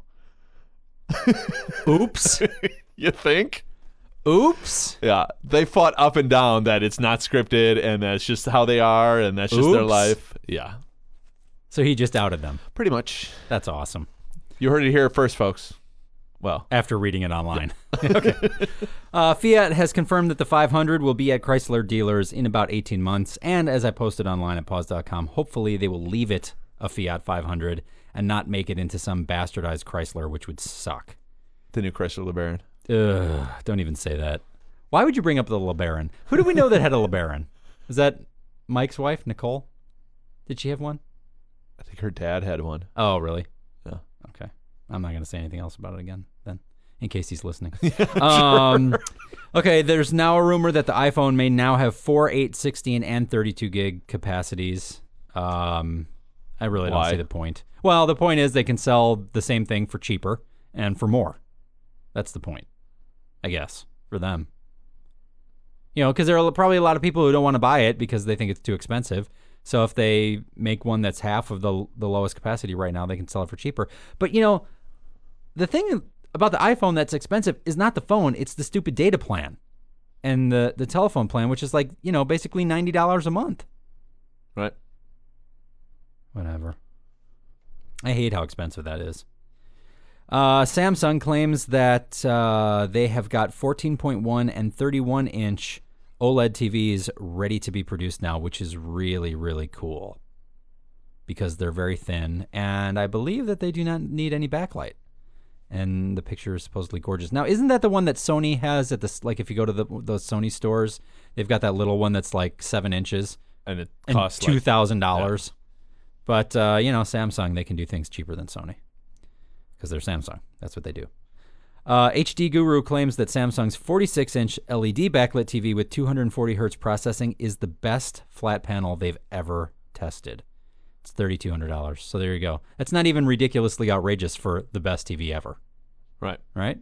Oops. You think? Oops. Yeah, they fought up and down that it's not scripted and that's just how they are and that's just their Oops. life. Yeah, So he just outed them. pretty much. That's awesome. You heard it here first, folks. Well, After reading it online. Okay. Uh, Fiat has confirmed that the five hundred will be at Chrysler dealers in about eighteen months. And as I posted online at pause dot com, hopefully they will leave it a Fiat five hundred and not make it into some bastardized Chrysler, which would suck. the new Chrysler LeBaron. Ugh, don't even say that. Why would you bring up the LeBaron? Who do we know that had a LeBaron? Is that Mike's wife, Nicole? Did she have one? I think her dad had one. Oh, really? Yeah. Okay. I'm not going to say anything else about it again then, in case he's listening. um, okay, there's now a rumor that the iPhone may now have four, eight, sixteen, and thirty-two gig capacities. Um, I really Why? don't see the point. Well, the point is they can sell the same thing for cheaper and for more. That's the point, I guess, for them. You know, because there are probably a lot of people who don't want to buy it because they think it's too expensive. So if they make one that's half of the the lowest capacity right now, they can sell it for cheaper. But, you know, the thing about the iPhone that's expensive is not the phone. It's the stupid data plan and the, the telephone plan, which is like, you know, basically ninety dollars a month. Right. Whatever. I hate how expensive that is. Uh, Samsung claims that uh, they have got fourteen point one and thirty-one inch OLED T Vs ready to be produced now, which is really, really cool because they're very thin, and I believe that they do not need any backlight. And the picture is supposedly gorgeous. Now, isn't that the one that Sony has at this? Like, if you go to the those Sony stores, they've got that little one that's like seven inches And it and costs two like, thousand dollars. But uh, you know, Samsung, they can do things cheaper than Sony because they're Samsung. That's what they do. Uh, H D Guru claims that Samsung's forty-six inch L E D backlit T V with two hundred forty hertz processing is the best flat panel they've ever tested. It's thirty-two hundred dollars. So there you go. That's not even ridiculously outrageous for the best T V ever. Right. Right?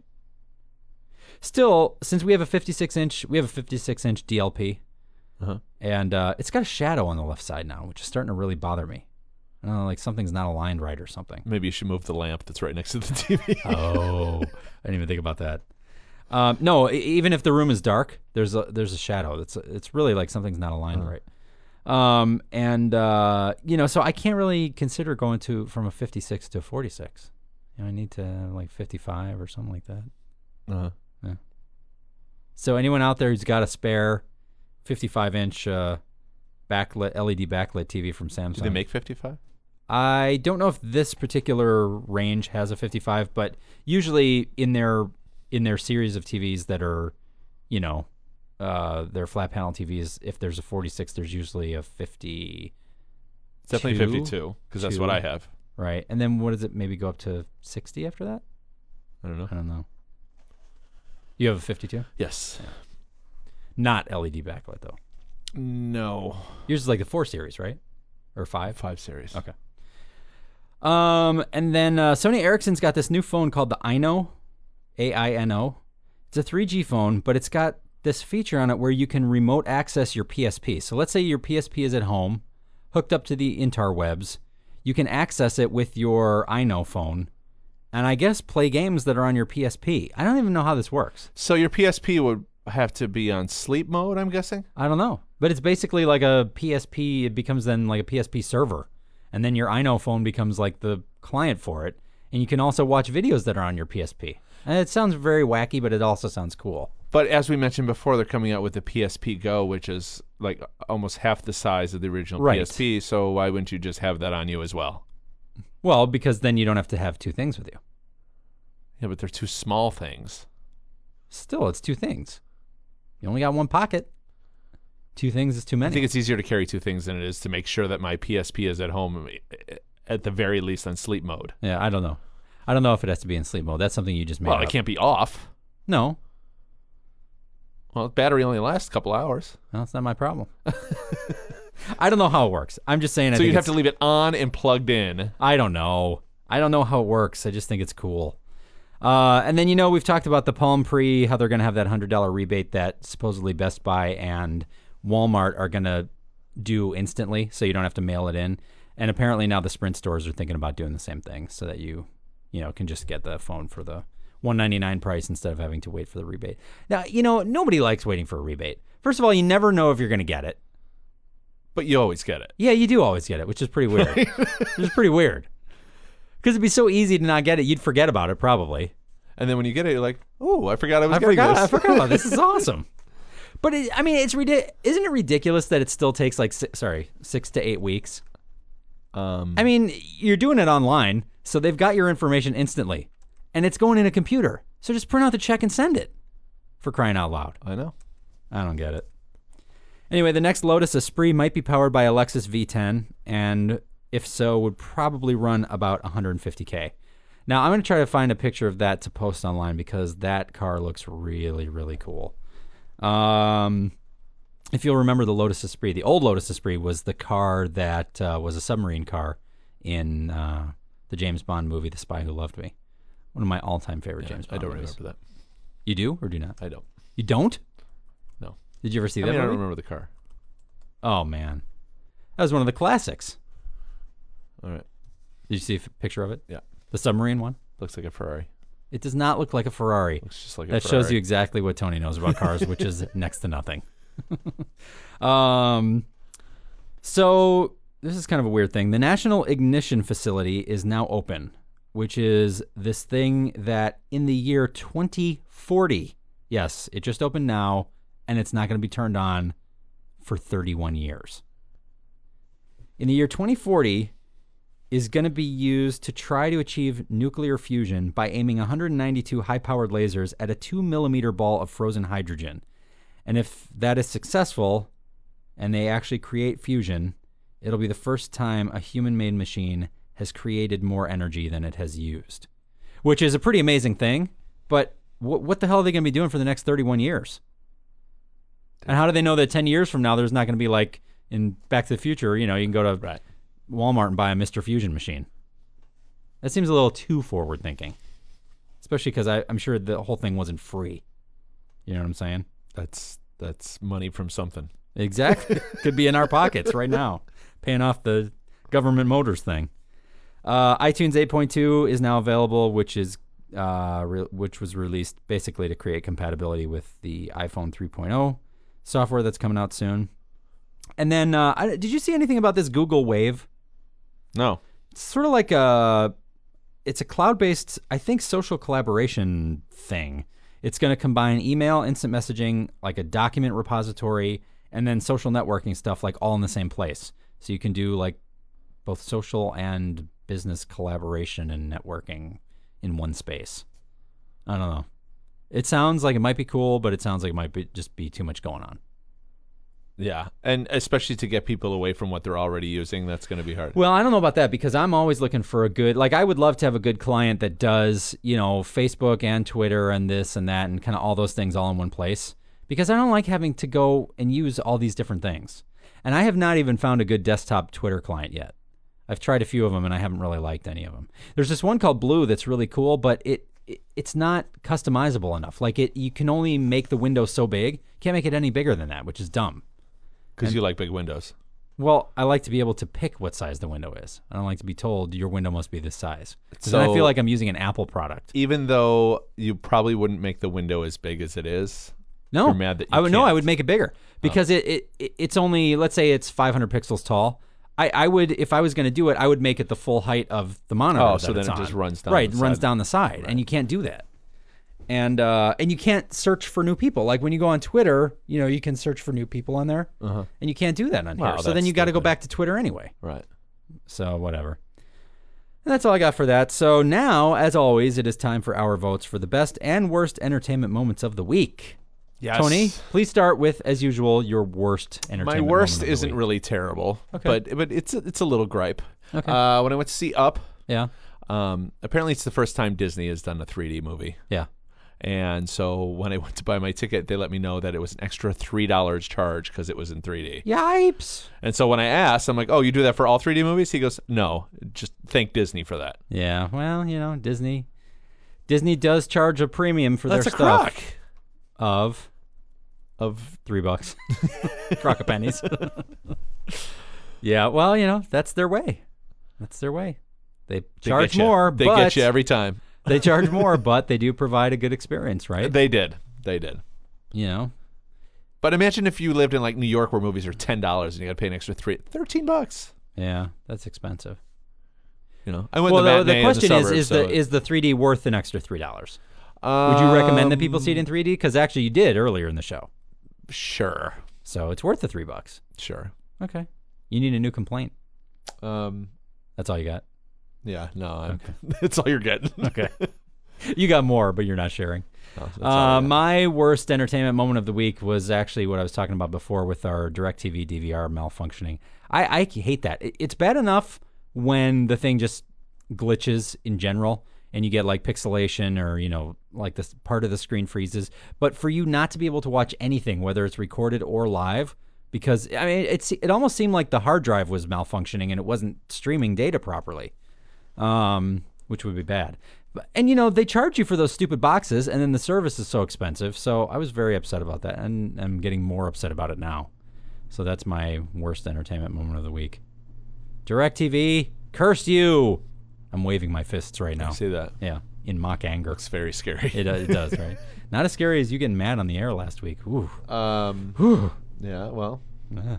Still, since we have a fifty-six inch, we have a fifty-six inch D L P, Uh-huh. and uh, it's got a shadow on the left side now, which is starting to really bother me. I don't know, like something's not aligned right or something. Maybe you should move the lamp that's right next to the T V. Oh, I didn't even think about that. Um, no, e- even if the room is dark, there's a there's a shadow. It's it's really like something's not aligned Uh-huh. right. Um, and uh, you know, so I can't really consider going to from a fifty-six to a forty-six. You know, I need to like fifty-five or something like that. Uh-huh. So anyone out there who's got a spare fifty-five inch uh, backlit L E D backlit T V from Samsung, Do they make fifty-five? I don't know if this particular range has a fifty-five, but usually in their in their series of T Vs that are, you know, uh, their flat panel T Vs, if there's a forty-six, there's usually a fifty. It's definitely Two? fifty-two because that's Two? what I have. Right, and then what does it maybe go up to sixty after that? I don't know. I don't know. You have a fifty-two? Yes. Not L E D backlit though. No. Yours is like the four series, right? Or five? Five series. Okay. Um, and then uh, Sony Ericsson's got this new phone called the Aino, A I N O. It's a three G phone, but it's got this feature on it where you can remote access your P S P. So let's say your P S P is at home, hooked up to the interwebs. You can access it with your Aino phone, and I guess play games that are on your P S P. I don't even know how this works. So your P S P would have to be on sleep mode, I'm guessing? I don't know. But it's basically like a P S P. It becomes then like a P S P server. And then your Aino phone becomes like the client for it. And you can also watch videos that are on your P S P. And it sounds very wacky, but it also sounds cool. But as we mentioned before, they're coming out with the P S P Go, which is like almost half the size of the original Right. P S P. So why wouldn't you just have that on you as well? Well, because then you don't have to have two things with you. Yeah, but they're two small things. Still, it's two things. You only got one pocket. Two things is too I many. think it's easier to carry two things than it is to make sure that my P S P is at home, at the very least, on sleep mode. Yeah, I don't know. I don't know if it has to be in sleep mode. That's something you just made Well, up. it can't be off. No. Well, battery only lasts a couple hours. Well, that's not my problem. I don't know how it works. I'm just saying I So think you'd have it's- to leave it on and plugged in. I don't know. I don't know how it works. I just think it's cool. Uh, and then, you know, we've talked about the Palm Pre, how they're going to have that one hundred dollars rebate that supposedly Best Buy and Walmart are going to do instantly, so you don't have to mail it in. And apparently now the Sprint stores are thinking about doing the same thing so that you, you know, can just get the phone for the one ninety-nine price instead of having to wait for the rebate. Now, you know, nobody likes waiting for a rebate. First of all, you never know if you're going to get it. But you always get it. Yeah, you do always get it, which is pretty weird. Which is pretty weird. Because it'd be so easy to not get it, you'd forget about it probably. And then when you get it, you're like, oh, I forgot I was I getting forgot. this. I forgot about this. This is awesome. But it, I mean, it's ridic- Isn't it ridiculous that it still takes like si- sorry six to eight weeks? Um, I mean, you're doing it online, so they've got your information instantly, and it's going in a computer. So just print out the check and send it. For crying out loud. I know. I don't get it. Anyway, the next Lotus Esprit might be powered by a Lexus V ten, and if so, would probably run about one hundred fifty K. Now, I'm going to try to find a picture of that to post online because that car looks really, really cool. Um, if you'll remember the Lotus Esprit, the old Lotus Esprit was the car that uh, was a submarine car in uh, the James Bond movie, The Spy Who Loved Me. One of my all-time favorite Yeah, James I Bond don't movies. remember that. You do or do not? I don't. You don't? No. Did you ever see I that mean, I movie? don't remember the car. Oh, man. That was one of the classics. All right. Did you see a f- picture of it? Yeah. The submarine one? Looks like a Ferrari. It does not look like a Ferrari. Looks just like a That Ferrari. shows you exactly what Tony knows about cars, which is next to nothing. um, so this is kind of a weird thing. The National Ignition Facility is now open, which is this thing that in the year twenty forty, yes, it just opened now, and it's not going to be turned on for thirty-one years. In the year twenty forty is going to be used to try to achieve nuclear fusion by aiming one hundred ninety-two high-powered lasers at a two millimeter ball of frozen hydrogen. And if that is successful and they actually create fusion, it'll be the first time a human-made machine has created more energy than it has used, which is a pretty amazing thing. But what, what the hell are they going to be doing for the next thirty-one years? And how do they know that ten years from now there's not going to be like in Back to the Future, you know, you can go to Right. Walmart and buy a Mister Fusion machine? That seems a little too forward thinking, especially because I'm sure the whole thing wasn't free. You know what I'm saying? That's that's money from something. Exactly. Could be in our pockets right now, paying off the government motors thing. Uh, iTunes eight point two is now available, which is uh, re- which was released basically to create compatibility with the iPhone three point oh software that's coming out soon. And then, uh, I, did you see anything about this Google Wave? No. It's sort of like a, it's a cloud-based, I think, social collaboration thing. It's going to combine email, instant messaging, like a document repository, and then social networking stuff, like all in the same place. So you can do like both social and business collaboration and networking in one space. I don't know. It sounds like it might be cool, but it sounds like it might be, just be too much going on. Yeah, and especially to get people away from what they're already using, that's going to be hard. Well, I don't know about that because I'm always looking for a good, like I would love to have a good client that does, you know, Facebook and Twitter and this and that and kind of all those things all in one place, because I don't like having to go and use all these different things. And I have not even found a good desktop Twitter client yet. I've tried a few of them and I haven't really liked any of them. There's this one called Blue that's really cool, but it, it it's not customizable enough. Like it, you can only make the window so big. Can't make it any bigger than that, which is dumb. Because you like big windows. Well, I like to be able to pick what size the window is. I don't like to be told your window must be this size. So then I feel like I'm using an Apple product. Even though you probably wouldn't make the window as big as it is. No, you're mad that you I would no. can't. I would make it bigger because oh. it, it it's only, let's say it's five hundred pixels tall. I, I would, if I was going to do it, I would make it the full height of the monitor. Oh, that so then it's it on. just runs down. Right, the it runs side. down the side, Right. and you can't do that. And uh, and you can't search for new people. Like when you go on Twitter, you know, you can search for new people on there, Uh-huh. and you can't do that on Wow, here. So then that's you got to go stupid. back to Twitter anyway. Right. So whatever. And that's all I got for that. So now, as always, it is time for our votes for the best and worst entertainment moments of the week. Yes. Tony, please start with, as usual, your worst entertainment My moment worst of the isn't week. really terrible, Okay. but but it's a, it's a little gripe. Okay. Uh, when I went to see Up, Yeah. um, apparently it's the first time Disney has done a three D movie. Yeah. And so when I went to buy my ticket, they let me know that it was an extra three dollars charge because it was in three D. Yipes. And so when I asked, I'm like, oh, you do that for all three D movies? He goes, no, just thank Disney for that. Yeah. Well, you know, Disney. Disney does charge a premium for That's their a stuff. crock. Of Of three bucks. Crock of pennies. Yeah. Well, you know, that's their way. That's their way. They They charge get you. more, They but get you every time. they charge more, but they do provide a good experience, right? They did. They did. You know. But imagine if you lived in like New York where movies are ten dollars and you got to pay an extra three, thirteen bucks. Yeah, that's expensive. You know, I went Well, to the, the, the matinee in question the is: suburbs, is so the is the three D worth an extra three dollars? um, Would you recommend that people see it in three D? Because actually, you did earlier in the show, Sure, so it's worth the three bucks. sure. Okay, you need a new complaint. Um, That's all you got. yeah, no, I'm, that's all you're getting. Okay, you got more, but you're not sharing. No, that's all I Uh, got. my worst entertainment moment of the week was actually what I was talking about before with our DirecTV D V R malfunctioning. I, I hate that. It, it's bad enough when the thing just glitches in general and you get like pixelation or, you know, like this part of the screen freezes. But for you not to be able to watch anything, whether it's recorded or live, because I mean, it's it almost seemed like the hard drive was malfunctioning and it wasn't streaming data properly, um, which would be bad. But, and, you know, they charge you for those stupid boxes, and then the service is so expensive. So I was very upset about that, and I'm getting more upset about it now. So that's my worst entertainment moment of the week. DirecTV, curse you! I'm waving my fists right now. I see that. Yeah, in mock anger. It's very scary. It, uh, it does, right? Not as scary as you getting mad on the air last week. Ooh. Um, Whew. yeah, well, Uh,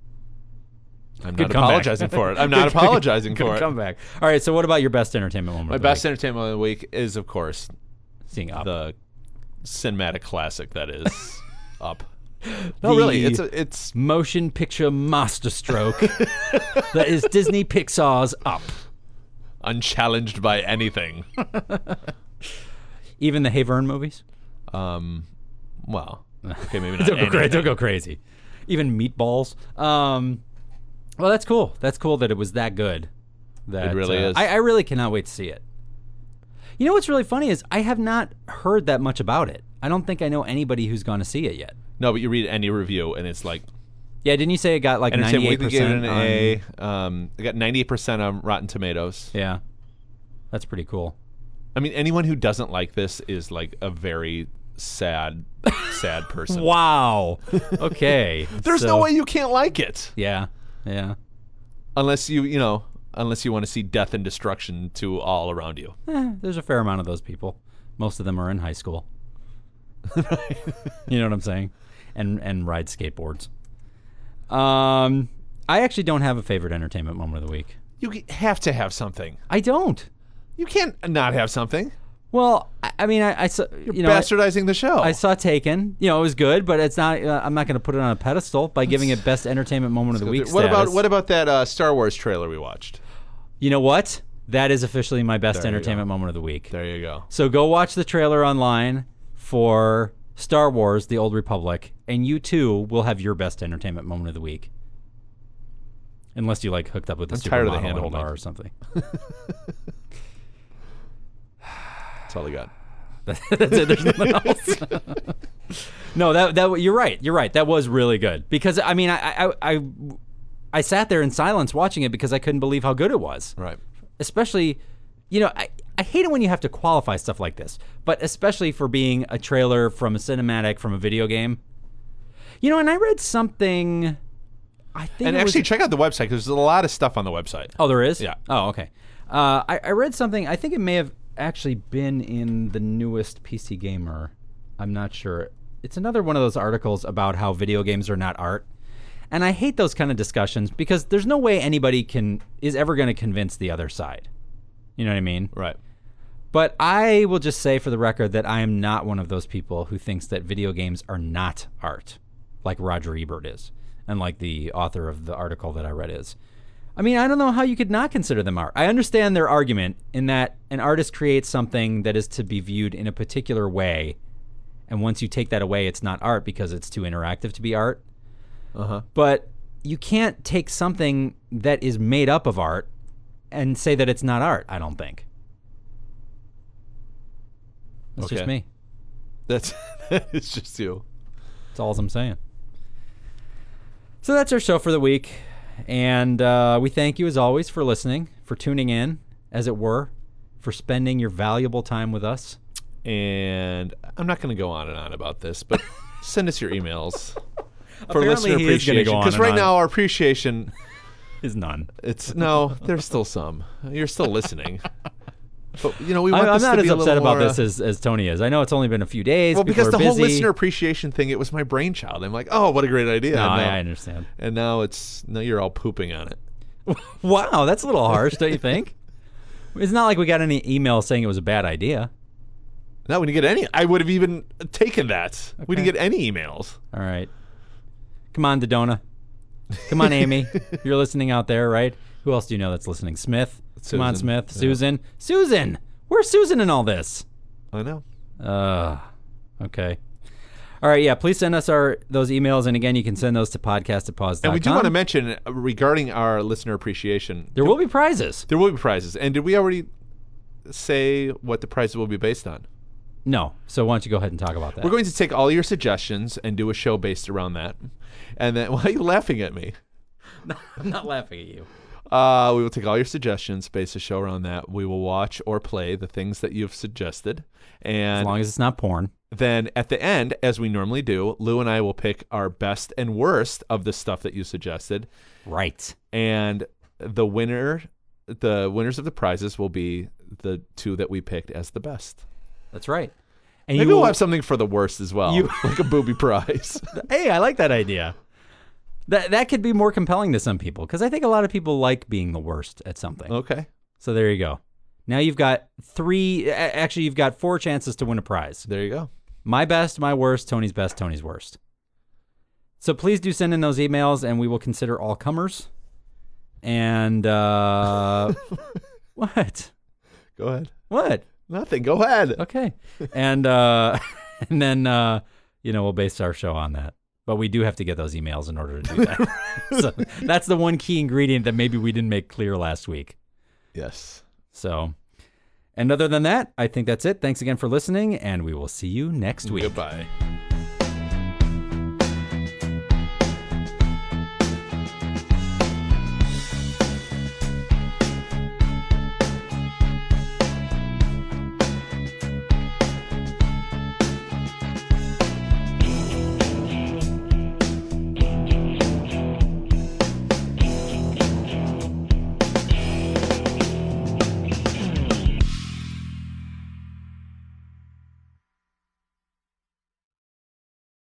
I'm Good not comeback. apologizing for it. I'm not apologizing good for it. comeback. All right, so what about your best entertainment moment My of the best week? entertainment of the week is, of course, Seeing Up. the cinematic classic that is Up. No, really, The it's a, it's motion picture masterstroke that is Disney Pixar's Up. unchallenged by anything. Even the Hey Vern movies? Um, well, okay, maybe not. don't, go cra- anything. don't go crazy. Even Meatballs. Um, well, that's cool. That's cool that it was that good. That, It really uh, is. I, I really cannot wait to see it. You know what's really funny is I have not heard that much about it. I don't think I know anybody who's gone to see it yet. No, but you read any review and it's like Yeah, didn't you say it got like Entertainment ninety-eight Weekly gave it percent an on... A. Um, it got ninety-eight percent on Rotten Tomatoes. Yeah. That's pretty cool. I mean, anyone who doesn't like this is like a very sad, sad person. Wow. Okay. There's So- no way you can't like it Yeah. Yeah. unless you, you know, unless you want to see death and destruction to all around you. Eh, there's a fair amount of those people. Most of them are in high school. You know what I'm saying? And and ride skateboards. Um, I actually don't have a favorite entertainment moment of the week. You have to have something. I don't. You can't not have something. Well, I, I mean, I, I saw you know I, Bastardizing the show. I saw Taken. You know, it was good, but it's not. Uh, I'm not going to put it on a pedestal by giving it best entertainment moment of the week. What about status. what about that uh, Star Wars trailer we watched? You know what? That is officially my best There you entertainment moment of the week. There you go. So go watch the trailer online for Star Wars: The Old Republic, and you too will have your best entertainment moment of the week. Unless you like hooked up with a I'm tired of the supermodel in a hand-holding. bar or something. That's all I got. That's it. There's nothing else. No, that that you're right. You're right. That was really good because I mean I I I, I sat there in silence watching it because I couldn't believe how good it was. Right. Especially, you know, I, I hate it when you have to qualify stuff like this, but especially for being a trailer from a cinematic from a video game. You know, and I read something. I think And it was- actually, check out the website because there's a lot of stuff on the website. Oh, there is? Yeah. Oh, okay. Uh, I, I read something. I think it may have actually been in the newest P C Gamer. I'm not sure. It's another one of those articles about how video games are not art. And I hate those kind of discussions because there's no way anybody can is ever going to convince the other side. You know what I mean? Right. But I will just say for the record that I am not one of those people who thinks that video games are not art, like Roger Ebert is, and like the author of the article that I read is. I mean, I don't know how you could not consider them art. I understand their argument in that an artist creates something that is to be viewed in a particular way, and once you take that away, it's not art because it's too interactive to be art. Uh-huh. But you can't take something that is made up of art and say that it's not art, I don't think. That's Okay. just me. That's it's just you. That's all I'm saying. So that's our show for the week. And uh, we thank you, as always, for listening, for tuning in, as it were, for spending your valuable time with us. And I'm not going to go on and on about this, but send us your emails for Apparently listener he is gonna appreciation. go on Because and right on. now our appreciation, Is none. it's no, there's still some. You're still listening. But you know, we I, want I'm this not to as be a upset little about more, this uh, as, as Tony is. I know it's only been a few days. well, because people the are whole busy. listener appreciation thing, it was my brainchild. I'm like, oh, what a great idea. No, and, I, now, I understand. and now it's now you're all pooping on it. Wow, that's a little harsh, don't you think? It's not like we got any email saying it was a bad idea. Now we didn't get any. I would have even taken that. We Okay. didn't get any emails. All right. Come on, Dodona. Come on, Amy. You're listening out there, right? Who else do you know that's listening? Smith. Come on, Susan. Smith. Yeah. Susan. Susan. Where's Susan in all this? I know. Uh, okay. All right, yeah, please send us our those emails. And again, you can send those to podcast at pause dot com. And we do want to mention uh, regarding our listener appreciation, There will be prizes. there will be prizes. And did we already say what the prizes will be based on? No. So why don't you go ahead and talk about that? We're going to take all your suggestions and do a show based around that. And then, why are you laughing at me? I'm not laughing at you. Uh, we will take all your suggestions, base a show around that. We will watch or play the things that you've suggested. As And long as it's not porn. then at the end, as we normally do, Lou and I will pick our best and worst of the stuff that you suggested. Right. And the winner, the winners of the prizes will be the two that we picked as the best. That's right. And Maybe you we'll will, have something for the worst as well, You- like a booby prize. Hey, I like that idea. That that could be more compelling to some people because I think a lot of people like being the worst at something. Okay. So there you go. Now you've got three. a- Actually, you've got four chances to win a prize. There you go. My best, my worst, Tony's best, Tony's worst. So please do send in those emails, and we will consider all comers. And uh, what? Go ahead. What? Nothing. Go ahead. Okay. And uh, and then uh, you know we'll base our show on that. But we do have to get those emails in order to do that. So that's the one key ingredient that maybe we didn't make clear last week. Yes. So, and other than that, I think that's it. Thanks again for listening, and we will see you next week. Goodbye.